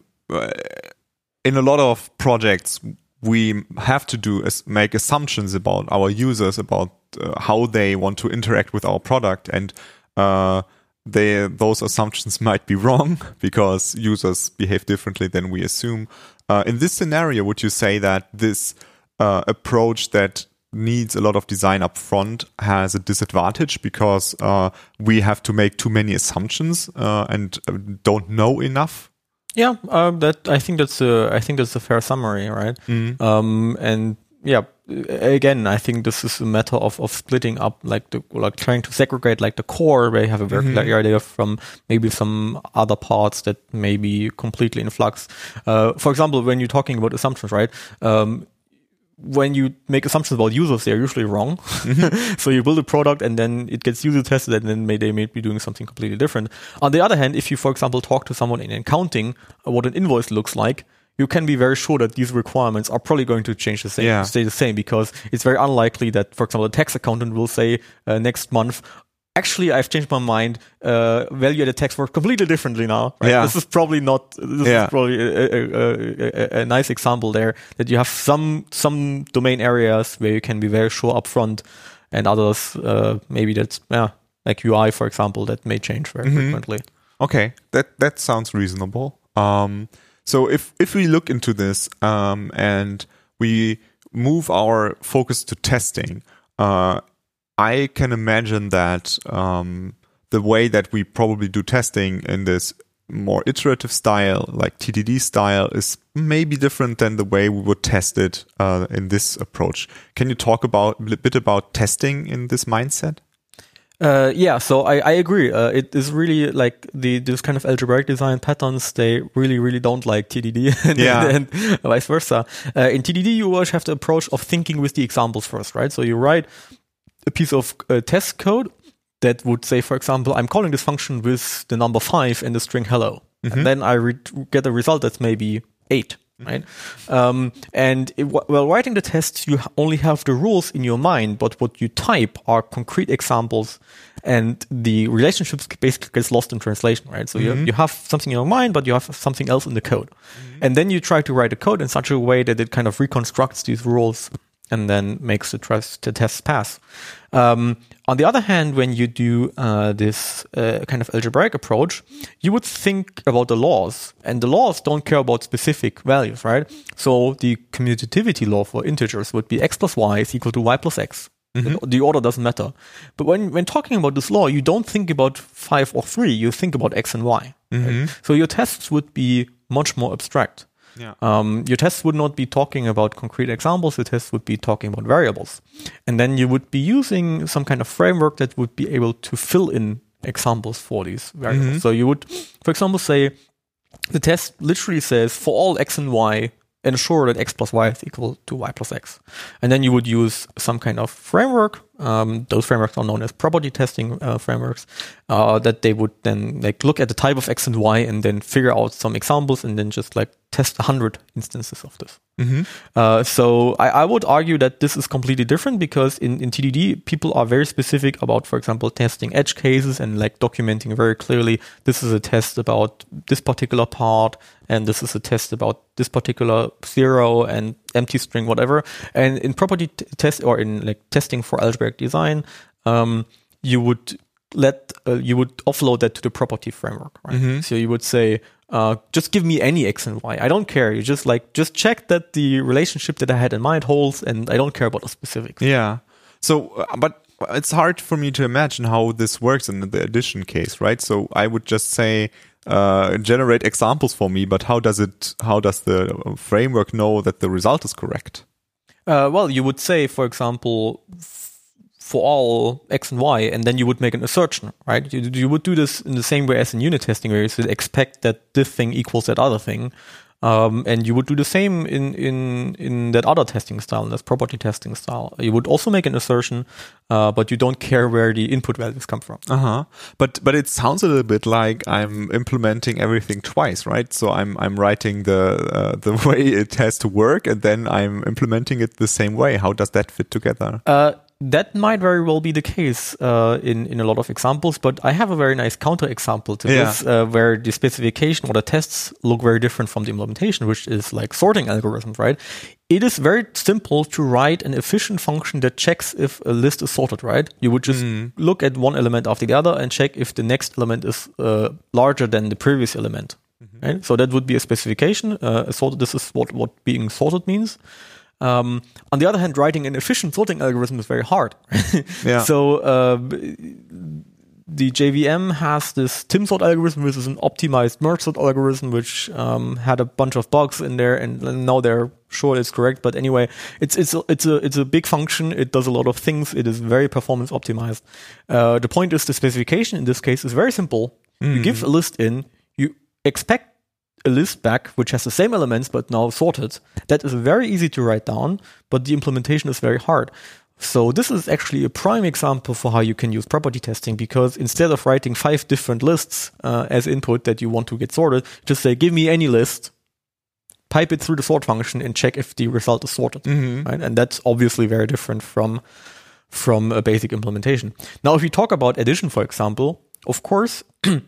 in a lot of projects, we have to do is make assumptions about our users, about uh, how they want to interact with our product, and uh, they those assumptions might be wrong because users behave differently than we assume. Uh, in this scenario, would you say that this uh, approach that needs a lot of design up front has a disadvantage because uh, we have to make too many assumptions uh, and don't know enough? Yeah, uh, that I think that's a I think that's a fair summary, right? Mm-hmm. Um, and yeah, again, I think this is a matter of, of splitting up, like the like trying to segregate like the core, where you have a very Mm-hmm. clear idea from maybe some other parts that may be completely in flux. Uh, for example, when you're talking about assumptions, right? Um, when you make assumptions about users, they're usually wrong. Mm-hmm. So you build a product and then it gets user tested and then may, they may be doing something completely different. On the other hand, if you, for example, talk to someone in accounting, uh, what an invoice looks like, you can be very sure that these requirements are probably going to change the same, Yeah. stay the same, because it's very unlikely that, for example, a tax accountant will say uh, next month, actually, I've changed my mind. Uh, value-added tax works completely differently now. Right? Yeah. This is probably not. This Yeah. is probably a, a, a, a nice example there that you have some some domain areas where you can be very sure upfront, and others uh, maybe that's yeah, like U I, for example, that may change very Mm-hmm. frequently. Okay, that that sounds reasonable. Um, so if if we look into this um, and we move our focus to testing, uh, I can imagine that um, the way that we probably do testing in this more iterative style, like T D D style, is maybe different than the way we would test it uh, in this approach. Can you talk about a bit about testing in this mindset? Uh, yeah, so I, I agree. Uh, it is really like the this kind of algebraic design patterns. They really, really don't like T D D, and, Yeah. and, and vice versa. Uh, in T D D, you always have the approach of thinking with the examples first, right? So you write a piece of uh, test code that would say, for example, I'm calling this function with the number five and the string hello, Mm-hmm. and then I re- get a result that's maybe eight. Right, um, and it, while writing the test, you only have the rules in your mind, but what you type are concrete examples, and the relationships basically gets lost in translation. Right, so Mm-hmm. you you have something in your mind, but you have something else in the code, and then you try to write the code in such a way that it kind of reconstructs these rules and then makes the, trust, the test pass. Um, on the other hand, when you do uh, this uh, kind of algebraic approach, you would think about the laws, and the laws don't care about specific values, right? So the commutativity law for integers would be x plus y is equal to y plus x. Mm-hmm. The order doesn't matter. But when, when talking about this law, you don't think about five or three, you think about x and y. Mm-hmm. Right? So your tests would be much more abstract. Yeah. Um, your tests would not be talking about concrete examples, your tests would be talking about variables. And then you would be using some kind of framework that would be able to fill in examples for these variables. Mm-hmm. So you would, for example, say the test literally says for all x and y, ensure that x plus y is equal to y plus x. And then you would use some kind of framework. Um, those frameworks are known as property testing uh, frameworks, uh, that they would then like look at the type of x and y and then figure out some examples and then just like test a hundred instances of this. Mm-hmm. Uh, so I, I would argue that this is completely different because in, in T D D, people are very specific about, for example, testing edge cases and like documenting very clearly, this is a test about this particular part and this is a test about this particular zero and empty string, whatever. And in property t- test or in like testing for algebraic design, um, you would let, uh, you would offload that to the property framework, right? Mm-hmm. So you would say, Uh, just give me any x and y. I don't care. You just like, just check that the relationship that I had in mind holds and I don't care about the specifics. Yeah. So, uh, but it's hard for me to imagine how this works in the addition case, right? So I would just say, uh, generate examples for me, but how does it, how does the framework know that the result is correct? Uh, well, you would say, for example, for all x and y, and then you would make an assertion, right? You, you would do this in the same way as in unit testing, where you would expect that this thing equals that other thing. Um, and you would do the same in, in, in that other testing style, in this property testing style. You would also make an assertion, uh, but you don't care where the input values come from. Uh-huh. But, but it sounds a little bit like I'm implementing everything twice, right? So I'm, I'm writing the, uh, the way it has to work and then I'm implementing it the same way. How does that fit together? Uh, That might very well be the case uh, in, in a lot of examples, but I have a very nice counterexample to Yeah. this, uh, where the specification or the tests look very different from the implementation, which is like sorting algorithms, right? It is very simple to write an efficient function that checks if a list is sorted, right? You would just Mm. look at one element after the other and check if the next element is uh, larger than the previous element, Mm-hmm. right? So that would be a specification. Uh, a sorted, this is what, what being sorted means. Um, on the other hand, writing an efficient sorting algorithm is very hard. Yeah. So uh, the J V M has this Tim sort algorithm, which is an optimized merge sort algorithm, which um, had a bunch of bugs in there, and now they're sure it's correct. But anyway, it's it's a, it's a it's a big function. It does a lot of things. It is very performance optimized. Uh, the point is, the specification in this case is very simple. Mm. You give a list in, you expect a list back which has the same elements but now sorted. That is very easy to write down, but the implementation is very hard. So this is actually a prime example for how you can use property testing, because instead of writing five different lists uh, as input that you want to get sorted, just say, give me any list, pipe it through the sort function and check if the result is sorted. Mm-hmm. Right? And that's obviously very different from, from a basic implementation. Now, if we talk about addition, for example, of course,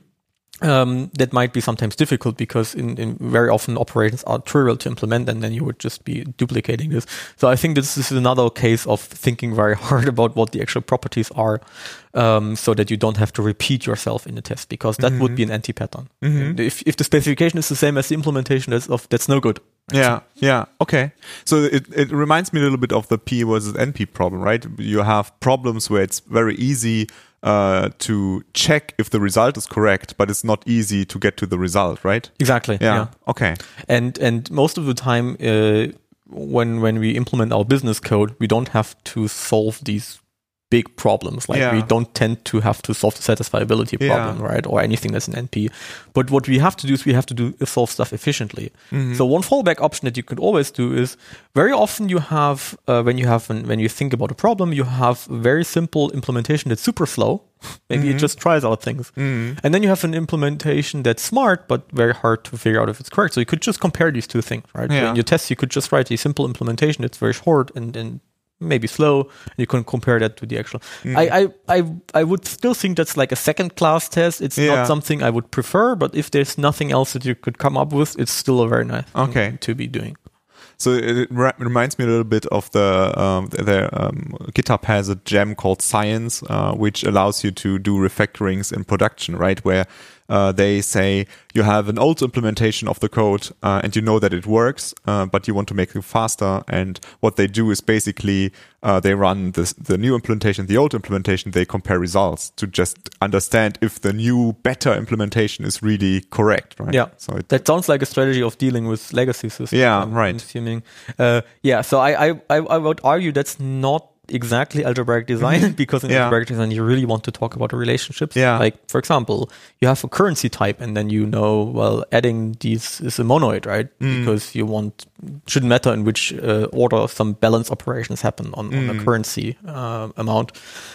Um, that might be sometimes difficult because in, in very often operations are trivial to implement, and then you would just be duplicating this. So I think this is another case of thinking very hard about what the actual properties are, um, so that you don't have to repeat yourself in the test, because that mm-hmm. would be an anti-pattern. Mm-hmm. If if the specification is the same as the implementation, that's of that's no good. Yeah, yeah, okay. So it, it reminds me a little bit of the P versus N P problem, right? You have problems where it's very easy uh, to check if the result is correct, but it's not easy to get to the result, right? Exactly. Yeah. yeah. Okay. And and most of the time, uh, when when we implement our business code, we don't have to solve these big problems. Like yeah. we don't tend to have to solve the satisfiability problem, yeah. right? Or anything that's an N P. But what we have to do is we have to do solve stuff efficiently. Mm-hmm. So one fallback option that you could always do is, very often you have, uh, when you have, an, when you think about a problem, you have a very simple implementation that's super slow. Maybe mm-hmm. it just tries out things. Mm-hmm. And then you have an implementation that's smart, but very hard to figure out if it's correct. So you could just compare these two things, right? Yeah. In your test, you could just write a simple implementation that's very short and, and maybe slow. You can compare that to the actual. Mm. I, I, I, I would still think that's like a second class test. It's yeah. not something I would prefer, but if there's nothing else that you could come up with, it's still a very nice okay. thing to be doing. So it re- reminds me a little bit of the, um, the um, GitHub has a gem called Science, uh, which allows you to do refactorings in production, right? Where uh, they say you have an old implementation of the code uh, and you know that it works, uh, but you want to make it faster. And what they do is basically uh, they run this, the new implementation, the old implementation, they compare results to just understand if the new, better implementation is really correct, right? Yeah, so it, that sounds like a strategy of dealing with legacy systems. Yeah, I'm right. Assuming. Uh, yeah, so I, I, I would argue that's not exactly algebraic design, mm-hmm. because in yeah. algebraic design you really want to talk about the relationships. Yeah. Like, for example, you have a currency type and then you know, well, adding these is a monoid, right? Mm. Because you want, shouldn't matter in which uh, order some balance operations happen on, mm. on a currency uh, amount.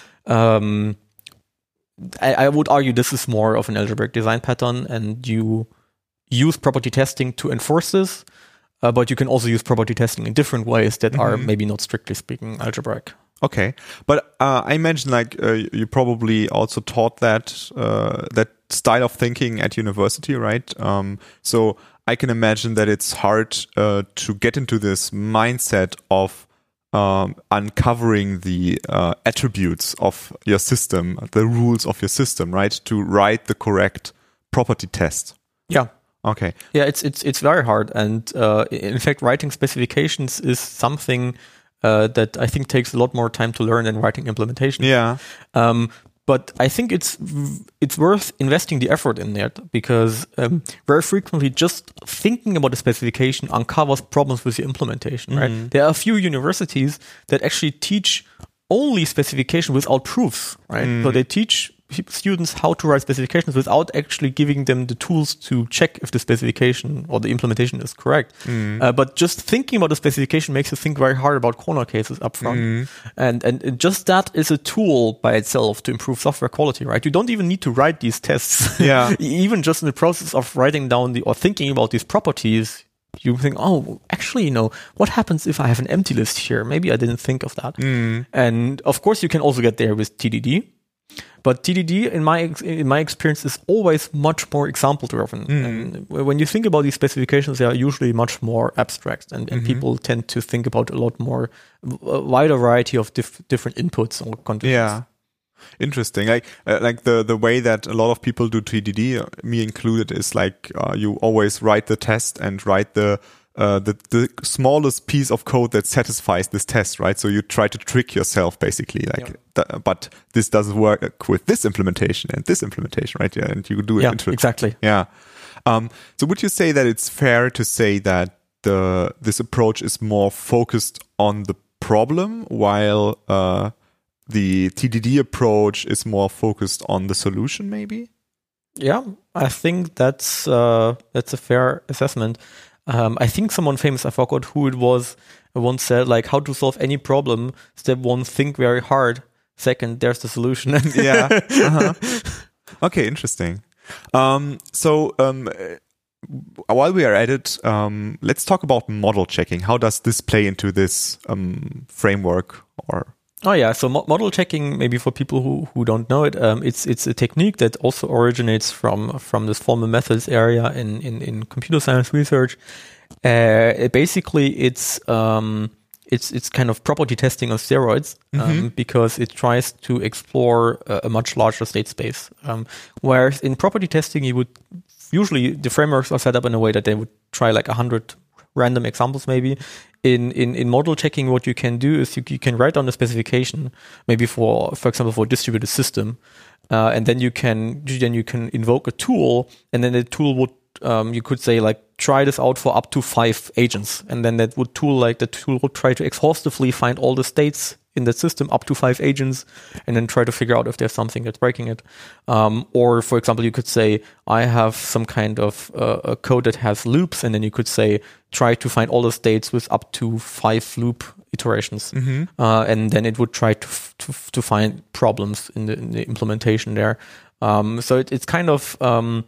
Um, I, I would argue this is more of an algebraic design pattern, and you use property testing to enforce this. Uh, but you can also use property testing in different ways that mm-hmm. are maybe not strictly speaking algebraic. Okay, but uh, I mentioned like uh, you probably also taught that uh, that style of thinking at university, right? Um, so I can imagine that it's hard uh, to get into this mindset of um, uncovering the uh, attributes of your system, the rules of your system, right? To write the correct property test. Yeah. Okay. Yeah, it's it's it's very hard, and uh, in fact, writing specifications is something uh, that I think takes a lot more time to learn than writing implementation. Yeah. Um, but I think it's it's worth investing the effort in that, because um, very frequently just thinking about a specification uncovers problems with the implementation. Right? Mm-hmm. There are a few universities that actually teach only specification without proofs. Right? Mm-hmm. So they teach students how to write specifications without actually giving them the tools to check if the specification or the implementation is correct. Mm. Uh, but just thinking about the specification makes you think very hard about corner cases up front. Mm. And, and just that is a tool by itself to improve software quality, right? You don't even need to write these tests. Yeah. Even just in the process of writing down the, or thinking about these properties, you think, oh, actually, you know, what happens if I have an empty list here? Maybe I didn't think of that. Mm. And of course, you can also get there with T D D. But T D D, in my in my experience, is always much more example driven. Mm. And when you think about these specifications, they are usually much more abstract, and, and mm-hmm. people tend to think about a lot more, a wider variety of diff, different inputs or conditions. Yeah, interesting. Like uh, like the the way that a lot of people do T D D, uh, me included, is like uh, you always write the test and write the uh, the the smallest piece of code that satisfies this test, right? So you try to trick yourself, basically, like. Yeah. Th- but this doesn't work with this implementation and this implementation, right? Yeah, and you do it Yeah, into exactly. Yeah. Um, so would you say that it's fair to say that the this approach is more focused on the problem, while uh, the T D D approach is more focused on the solution, maybe? Yeah, I think that's uh, that's a fair assessment. Um, I think someone famous, I forgot who it was, once said, like, how to solve any problem. Step one, think very hard. Second, there's the solution. Yeah. Uh-huh. Okay, interesting. Um, so um, while we are at it, um, let's talk about model checking. How does this play into this um, framework? Or Oh yeah, so mo- model checking, maybe for people who, who don't know it, um, it's it's a technique that also originates from from this formal methods area in in, in computer science research. Uh, it basically, it's um, it's it's kind of property testing on steroids, um, Mm-hmm. because it tries to explore a, a much larger state space. Um, whereas in property testing, you would usually the frameworks are set up in a way that they would try like a hundred random examples maybe. In, in, in model checking, what you can do is you, you can write down the specification, maybe for, for example, for a distributed system, uh, and then you can then you can invoke a tool, and then the tool would um, you could say like try this out for up to five agents, and then that would tool like the tool would try to exhaustively find all the states in that system up to five agents, and then try to figure out if there's something that's breaking it. Um, or, for example, you could say, I have some kind of uh, a code that has loops, and then you could say, try to find all the states with up to five loop iterations. Mm-hmm. Uh, and then it would try to f- to, f- to find problems in the, in the implementation there. Um, so it, it's kind of um,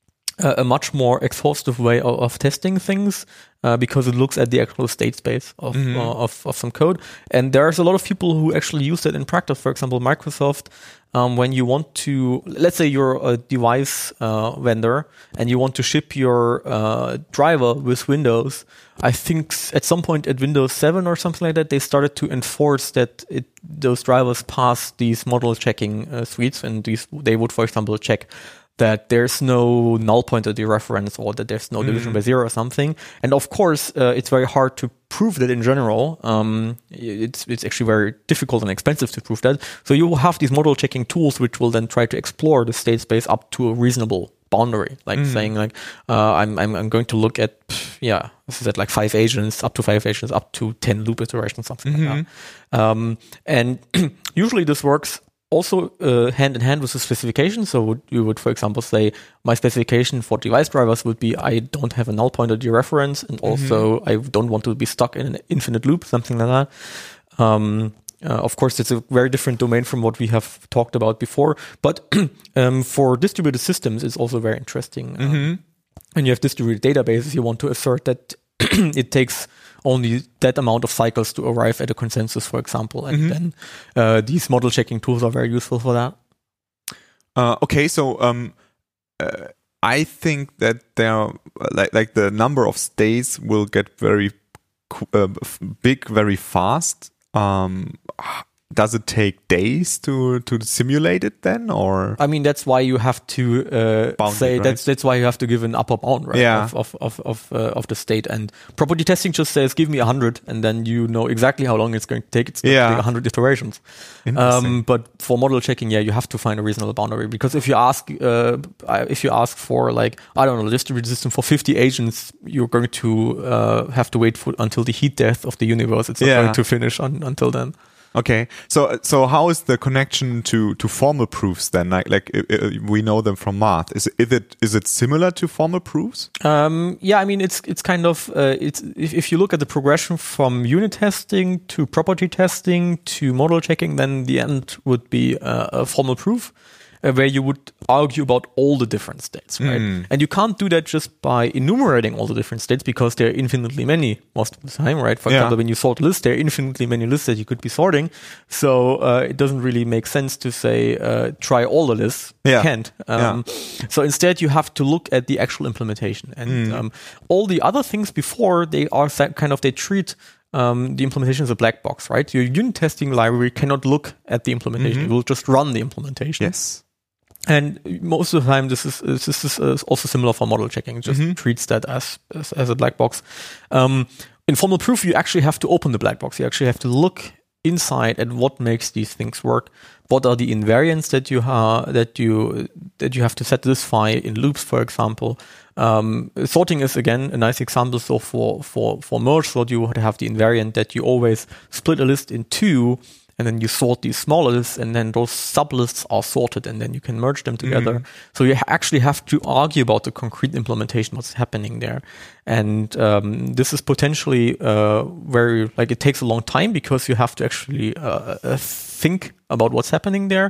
a, a much more exhaustive way of, of testing things, uh, because it looks at the actual state space of, Mhm. uh, of of some code. And there's a lot of people who actually use that in practice. For example, Microsoft, um, when you want to, let's say you're a device uh, vendor and you want to ship your uh, driver with Windows, I think s- at some point at Windows seven or something like that, they started to enforce that it, those drivers pass these model checking uh, suites, and these they would, for example, check that there's no null pointer dereference, or that there's no division by zero or something. And of course, uh, it's very hard to prove that in general. Um, it's it's actually very difficult and expensive to prove that. So you will have these model checking tools which will then try to explore the state space up to a reasonable boundary, like Mm. saying like uh, I'm I'm I'm going to look at yeah, this is at like five agents, up to five agents, up to ten loop iterations, something Mhm. like that. Um, and usually this works also uh, hand in hand with the specification. So would, you would, for example, say my specification for device drivers would be I don't have a null pointer dereference, and also I don't want to be stuck in an infinite loop, something like that. Um, uh, of course, it's a very different domain from what we have talked about before. But um, for distributed systems, it's also very interesting. Um, Mhm. when you have distributed databases, you want to assert that it takes only that amount of cycles to arrive at a consensus, for example. And Mhm. then uh, these model checking tools are very useful for that. Uh, okay, so um, uh, I think that there, like, like the number of states will get very co- uh, f- big very fast. Um, does it take days to to simulate it then, or? I mean, that's why you have to uh, Bound say it, right? that's that's why you have to give an upper bound, right? Yeah. Of of of of, uh, of the state. And property testing just says give me a hundred, and then you know exactly how long it's going to take. It's going Yeah. to take a hundred iterations. Interesting. Um, but for model checking, yeah, you have to find a reasonable boundary, because if you ask uh, if you ask for like I don't know, distributed system for fifty agents, you're going to uh, have to wait for until the heat death of the universe. It's not Yeah. going to finish on, until then. Okay, so so how is the connection to to formal proofs then? Like like uh, uh, we know them from math. Is is it is it similar to formal proofs? Um, yeah, I mean, it's it's kind of uh, it's if, if you look at the progression from unit testing to property testing to model checking, then the end would be uh, a formal proof, uh, where you would argue about all the different states, right? Mm. And you can't do that just by enumerating all the different states, because there are infinitely many most of the time, right? For Yeah. example, when you sort a list, there are infinitely many lists that you could be sorting. So uh, it doesn't really make sense to say uh, try all the lists. Yeah. You can't. Um, So instead, you have to look at the actual implementation, and Mm. um, all the other things before, they are sa- kind of they treat um, the implementation as a black box, right? Your unit testing library cannot look at the implementation; Mhm. it will just run the implementation. Yes. And most of the time, this is this is also similar for model checking. It just mm-hmm. treats that as, as as a black box. Um, in formal proof, you actually have to open the black box. You actually have to look inside at what makes these things work. What are the invariants that you have that you that you have to satisfy in loops, for example? Um, sorting is again a nice example. So for for for merge sort, you would have the invariant that you always split a list in two, and then you sort these smaller lists, and then those sublists are sorted, and then you can merge them together. Mm. So you actually have to argue about the concrete implementation, what's happening there. And um, this is potentially uh, very, like, it takes a long time because you have to actually uh, uh, think about what's happening there.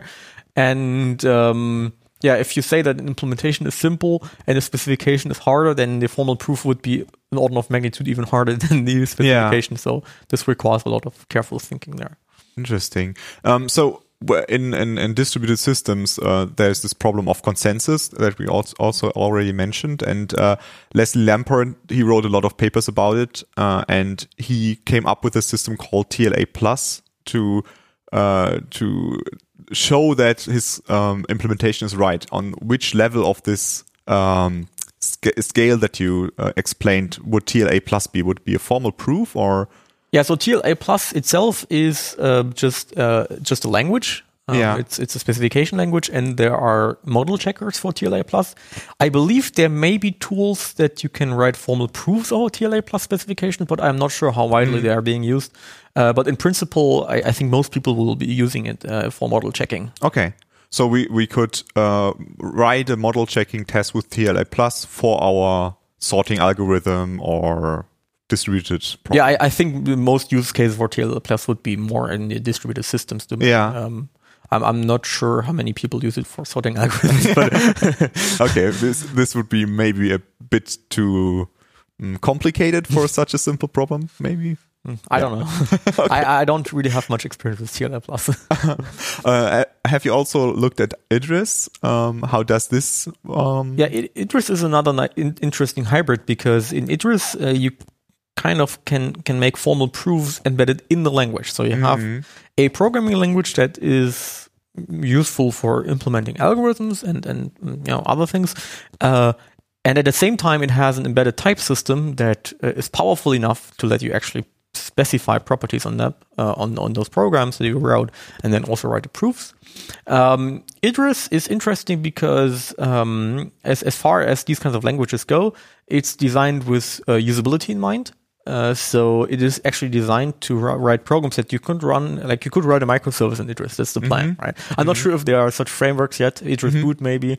And um, yeah, if you say that an implementation is simple and the specification is harder, then the formal proof would be an order of magnitude even harder than the specification. Yeah. So this requires a lot of careful thinking there. Interesting. Um, so in, in, in distributed systems, uh, there's this problem of consensus that we also, also already mentioned. And uh, Leslie Lamport, he wrote a lot of papers about it. Uh, and he came up with a system called T L A plus to uh, to show that his um, implementation is right on which level of this um, sc- scale that you uh, explained would T L A plus be. Would it be a formal proof or... Yeah, so T L A plus itself is uh, just uh, just a language. Um, yeah, it's it's a specification language, and there are model checkers for T L A plus. I believe there may be tools that you can write formal proofs over T L A plus specifications, but I'm not sure how widely mm. they are being used. Uh, but in principle, I, I think most people will be using it uh, for model checking. Okay, so we we could uh, write a model checking test with T L A plus for our sorting algorithm or distributed problem. Yeah, I, I think the most use cases for T L A plus would be more in the distributed systems domain. Yeah. Um, I'm, I'm not sure how many people use it for sorting algorithms. But okay, this this would be maybe a bit too um, complicated for such a simple problem, maybe. I yeah. don't know. Okay. I, I don't really have much experience with T L A plus. uh, have you also looked at Idris? Um, how does this? Um... Yeah, I, Idris is another ni- in, interesting hybrid because in Idris uh, you kind of can can make formal proofs embedded in the language. So you have mm-hmm. a programming language that is useful for implementing algorithms and and you know other things, uh, and at the same time it has an embedded type system that uh, is powerful enough to let you actually specify properties on that uh, on on those programs that you wrote, and then also write the proofs. Um, Idris is interesting because um, as as far as these kinds of languages go, it's designed with uh, usability in mind. Uh, so it is actually designed to r- write programs that you could run, like you could write a microservice in Idris. That's the plan, mm-hmm. right? I'm mm-hmm. not sure if there are such frameworks yet. Idris mm-hmm. boot maybe,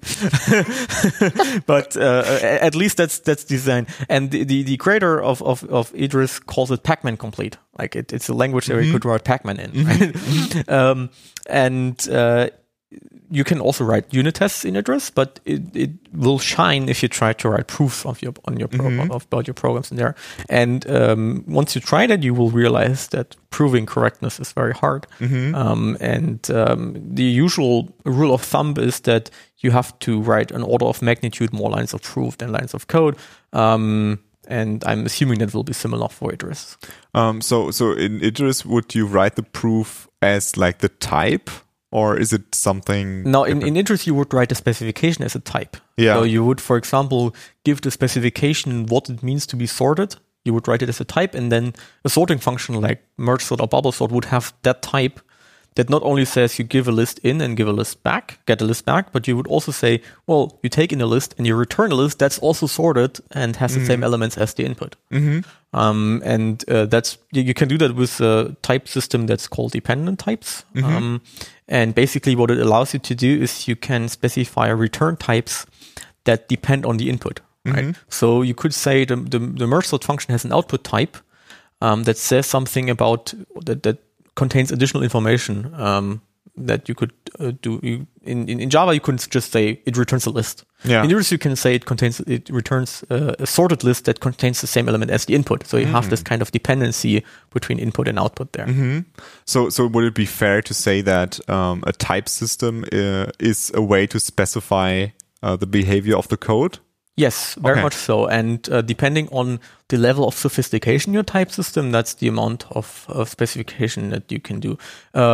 but uh, at least that's that's design. And the, the, the creator of, of, of Idris calls it Pacman complete. Like it, it's a language mm-hmm. that you could write Pacman in, mm-hmm. right? um, and uh, you can also write unit tests in Idris, but it, it will shine if you try to write proofs of your on your pro- mm-hmm. of, about your programs in there. And um, once you try that, you will realize that proving correctness is very hard. Mm-hmm. Um, and um, the usual rule of thumb is that you have to write an order of magnitude more lines of proof than lines of code. Um, and I'm assuming that will be similar for Idris. Um, so, so in Idris, would you write the proof as like the type? Or is it something... No, in, in Idris, you would write the specification as a type. Yeah. So you would, for example, give the specification what it means to be sorted. You would write it as a type, and then a sorting function like merge sort or bubble sort would have that type that not only says you give a list in and give a list back, get a list back, but you would also say, well, you take in a list and you return a list that's also sorted and has mm-hmm. the same elements as the input. Mm-hmm. Um, and uh, that's you, you can do that with a type system that's called dependent types. Mm-hmm. Um, and basically what it allows you to do is you can specify return types that depend on the input. Right? Mm-hmm. So you could say the, the, the merge sort function has an output type um, that says something about that, that contains additional information um, that you could uh, do. You, in, in in Java, you couldn't just say it returns a list. Yeah. In Idris, you can say it contains it returns uh, a sorted list that contains the same element as the input. So you mm-hmm. have this kind of dependency between input and output there. Mm-hmm. So so would it be fair to say that um, a type system uh, is a way to specify uh, the behavior of the code? Yes, very okay. much so. And uh, depending on the level of sophistication in your type system, that's the amount of, of specification that you can do. Uh,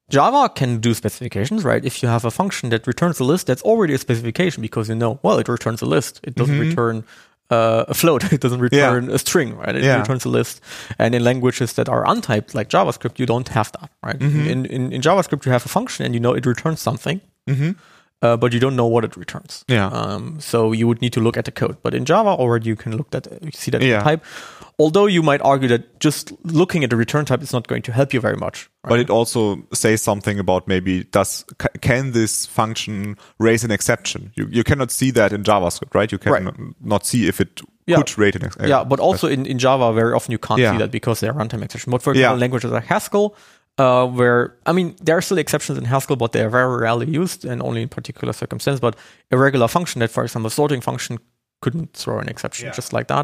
Java can do specifications, right? If you have a function that returns a list, that's already a specification because you know, well, it returns a list. It doesn't mm-hmm. return uh, a float. It doesn't return yeah. a string, right? It yeah. returns a list. And in languages that are untyped, like JavaScript, you don't have that, right? Mm-hmm. In, in in JavaScript, you have a function and you know it returns something, mm-hmm. uh, but you don't know what it returns. Yeah. Um, so you would need to look at the code. But in Java, already you can look at you see that yeah. type. Although you might argue that just looking at the return type is not going to help you very much. Right? But it also says something about maybe does can this function raise an exception? You you cannot see that in JavaScript, right? You can right. not see if it yeah. could raise an exception. Yeah, but also in, in Java, very often you can't yeah. see that because they're runtime exceptions. But for example, yeah. languages like Haskell, uh, where, I mean, there are still exceptions in Haskell, but they are very rarely used and only in particular circumstances. But a regular function that, for example, a sorting function couldn't throw an exception yeah. just like that.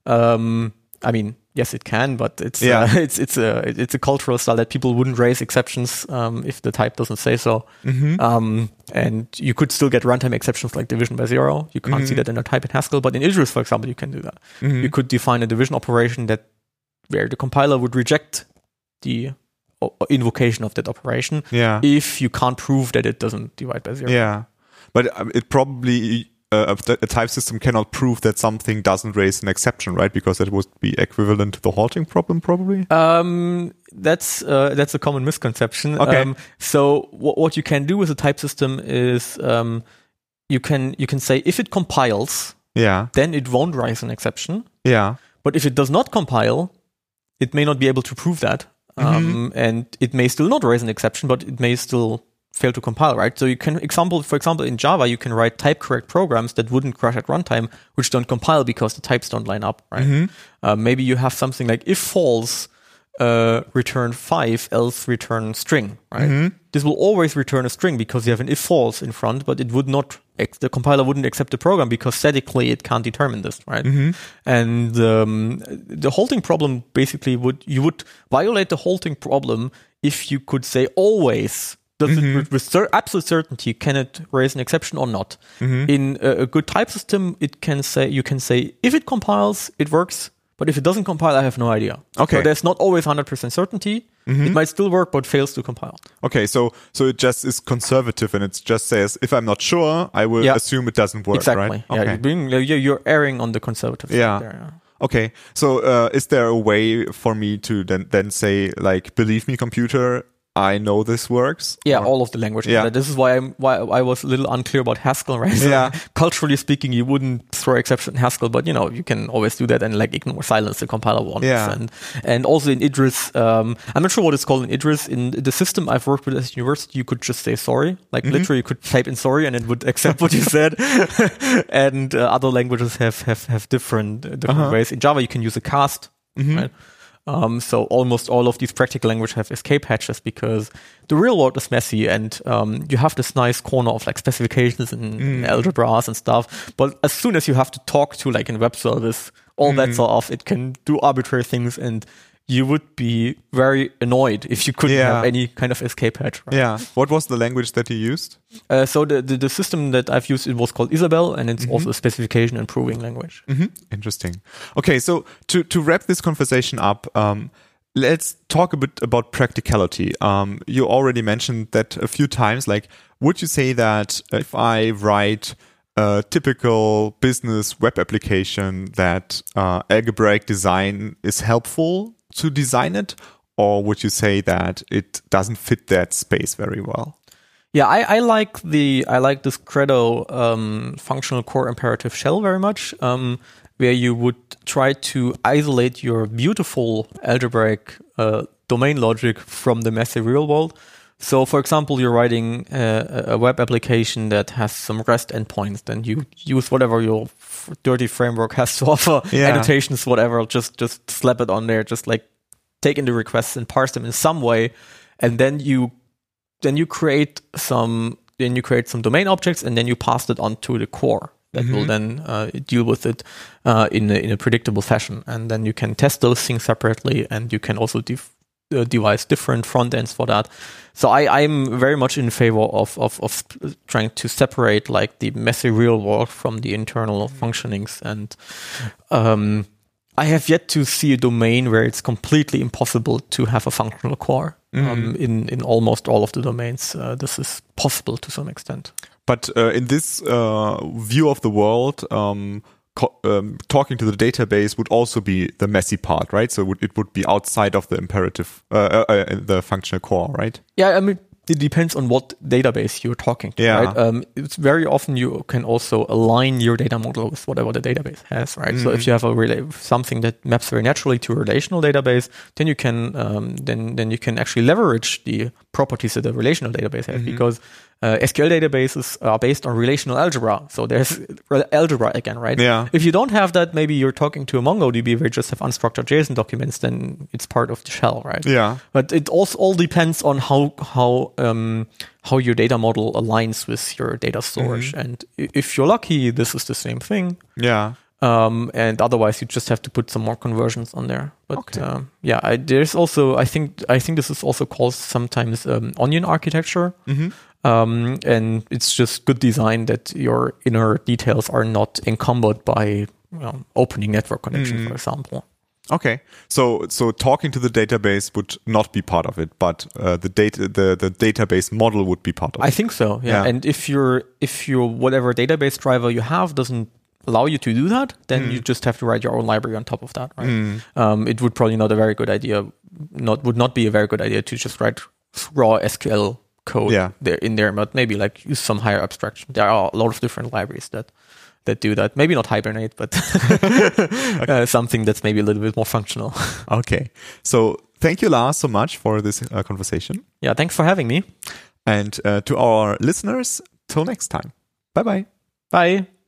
Um, I mean, yes, it can, but it's yeah. uh, it's it's a it's a cultural style that people wouldn't raise exceptions um, if the type doesn't say so. Mm-hmm. Um, and you could still get runtime exceptions like division by zero. You can't mm-hmm. see that in a type in Haskell, but in Idris, for example, you can do that. Mm-hmm. You could define a division operation that where the compiler would reject the o- invocation of that operation yeah. if you can't prove that it doesn't divide by zero. Yeah, but um, it probably. Uh, a type system cannot prove that something doesn't raise an exception, right? Because that would be equivalent to the halting problem, probably. Um, that's uh, that's a common misconception. Okay. Um, so w- what you can do with a type system is um, you can you can say if it compiles, yeah, then it won't raise an exception. Yeah. But if it does not compile, it may not be able to prove that, um, mm-hmm. and it may still not raise an exception, but it may still fail to compile, right? So you can example, for example, in Java, you can write type correct programs that wouldn't crash at runtime, which don't compile because the types don't line up, right? Mm-hmm. Uh, maybe you have something like if false, uh, return five, else return string, right? Mm-hmm. This will always return a string because you have an if false in front, but it would not, ex- the compiler wouldn't accept the program because statically it can't determine this, right? Mm-hmm. And um, the halting problem basically would, you would violate the halting problem if you could say always. Does mm-hmm. it, with cer- absolute certainty, can it raise an exception or not? Mm-hmm. In a, a good type system, it can say you can say if it compiles, it works. But if it doesn't compile, I have no idea. Okay, so there's not always one hundred percent certainty. Mm-hmm. It might still work, but fails to compile. Okay, so so it just is conservative, and it just says if I'm not sure, I will yeah. assume it doesn't work. Exactly. Right? Yeah, okay. you're, being, you're erring on the conservative yeah. side there. Yeah. Okay, so uh, is there a way for me to then then say like, believe me, computer, I know this works? Yeah, or? all of the languages. Yeah. This is why I'm why I was a little unclear about Haskell, right? So yeah. Culturally speaking, you wouldn't throw exception in Haskell, but you know, you can always do that and like ignore silence the compiler wants. Yeah. And and also in Idris, um, I'm not sure what it's called in Idris. In the system I've worked with at university, you could just say sorry. Like mm-hmm. literally you could type in sorry and it would accept what you said. And uh, other languages have have, have different uh, different uh-huh. ways. In Java you can use a cast, mm-hmm. right? Um, so almost all of these practical languages have escape hatches because the real world is messy and um, you have this nice corner of like specifications and, mm. and algebras and stuff. But as soon as you have to talk to like a web service, all mm. bets are off. It can do arbitrary things and you would be very annoyed if you couldn't yeah. have any kind of escape hatch. Right? Yeah. What was the language that you used? Uh, so the, the the system that I've used, it was called Isabelle, and it's mm-hmm. also a specification and proving language. Mm-hmm. Interesting. Okay, so to to wrap this conversation up, um, let's talk a bit about practicality. Um, you already mentioned that a few times. Like, would you say that if I write a typical business web application, that uh, algebraic design is helpful to design it, or would you say that it doesn't fit that space very well? Yeah, I, I like the I like this Credo um, functional core imperative shell very much, um, where you would try to isolate your beautiful algebraic uh, domain logic from the messy real world. So, for example, you're writing a, a web application that has some REST endpoints, then you use whatever your f- dirty framework has to offer, yeah. annotations, whatever, just just slap it on there, just like take in the requests and parse them in some way, and then you then you create some then you create some domain objects, and then you pass it on to the core that mm-hmm. will then uh, deal with it uh, in a, in a predictable fashion, and then you can test those things separately, and you can also def- uh, devise different front ends for that. So I, I'm very much in favor of, of of trying to separate like the messy real world from the internal mm-hmm. functionings, and um, I have yet to see a domain where it's completely impossible to have a functional core. Mm-hmm. Um, in, in almost all of the domains, uh, this is possible to some extent. But uh, in this uh, view of the world, um, co- um, talking to the database would also be the messy part, right? So it would, it would be outside of the imperative, uh, uh, uh, the functional core, right? Yeah, I mean, it depends on what database you're talking to, yeah. right? Um, it's very often you can also align your data model with whatever the database has, right? Mm-hmm. So if you have a rela- something that maps very naturally to a relational database, then you can um, then then you can actually leverage the properties that the relational database has, mm-hmm. because uh, S Q L databases are based on relational algebra. So there's algebra again, right? Yeah. If you don't have that, maybe you're talking to a MongoDB where you just have unstructured JSON documents, then it's part of the shell, right? Yeah. But it also all depends on how how um, how your data model aligns with your data storage. Mm-hmm. And if you're lucky, this is the same thing. Yeah. Um, and otherwise, you just have to put some more conversions on there. But okay. um, yeah, I, there's also I think I think this is also called sometimes um, onion architecture. Mm-hmm. Um, and it's just good design that your inner details are not encumbered by you know, opening network connection, mm-hmm. for example. Okay, so so talking to the database would not be part of it, but uh, the data the, the database model would be part of I it. I think so. Yeah. yeah, and if your if your whatever database driver you have doesn't allow you to do that, then mm. you just have to write your own library on top of that. Right? Mm. Um, it would probably not a very good idea. Not would not be a very good idea to just write raw S Q L code yeah. there in there, but maybe like use some higher abstraction. There are a lot of different libraries that. that do that. Maybe not Hibernate, but okay. uh, something that's maybe a little bit more functional. Okay. So thank you, Lars, so much for this uh, conversation. Yeah, thanks for having me. And uh, to our listeners, till next time. Bye-bye. Bye.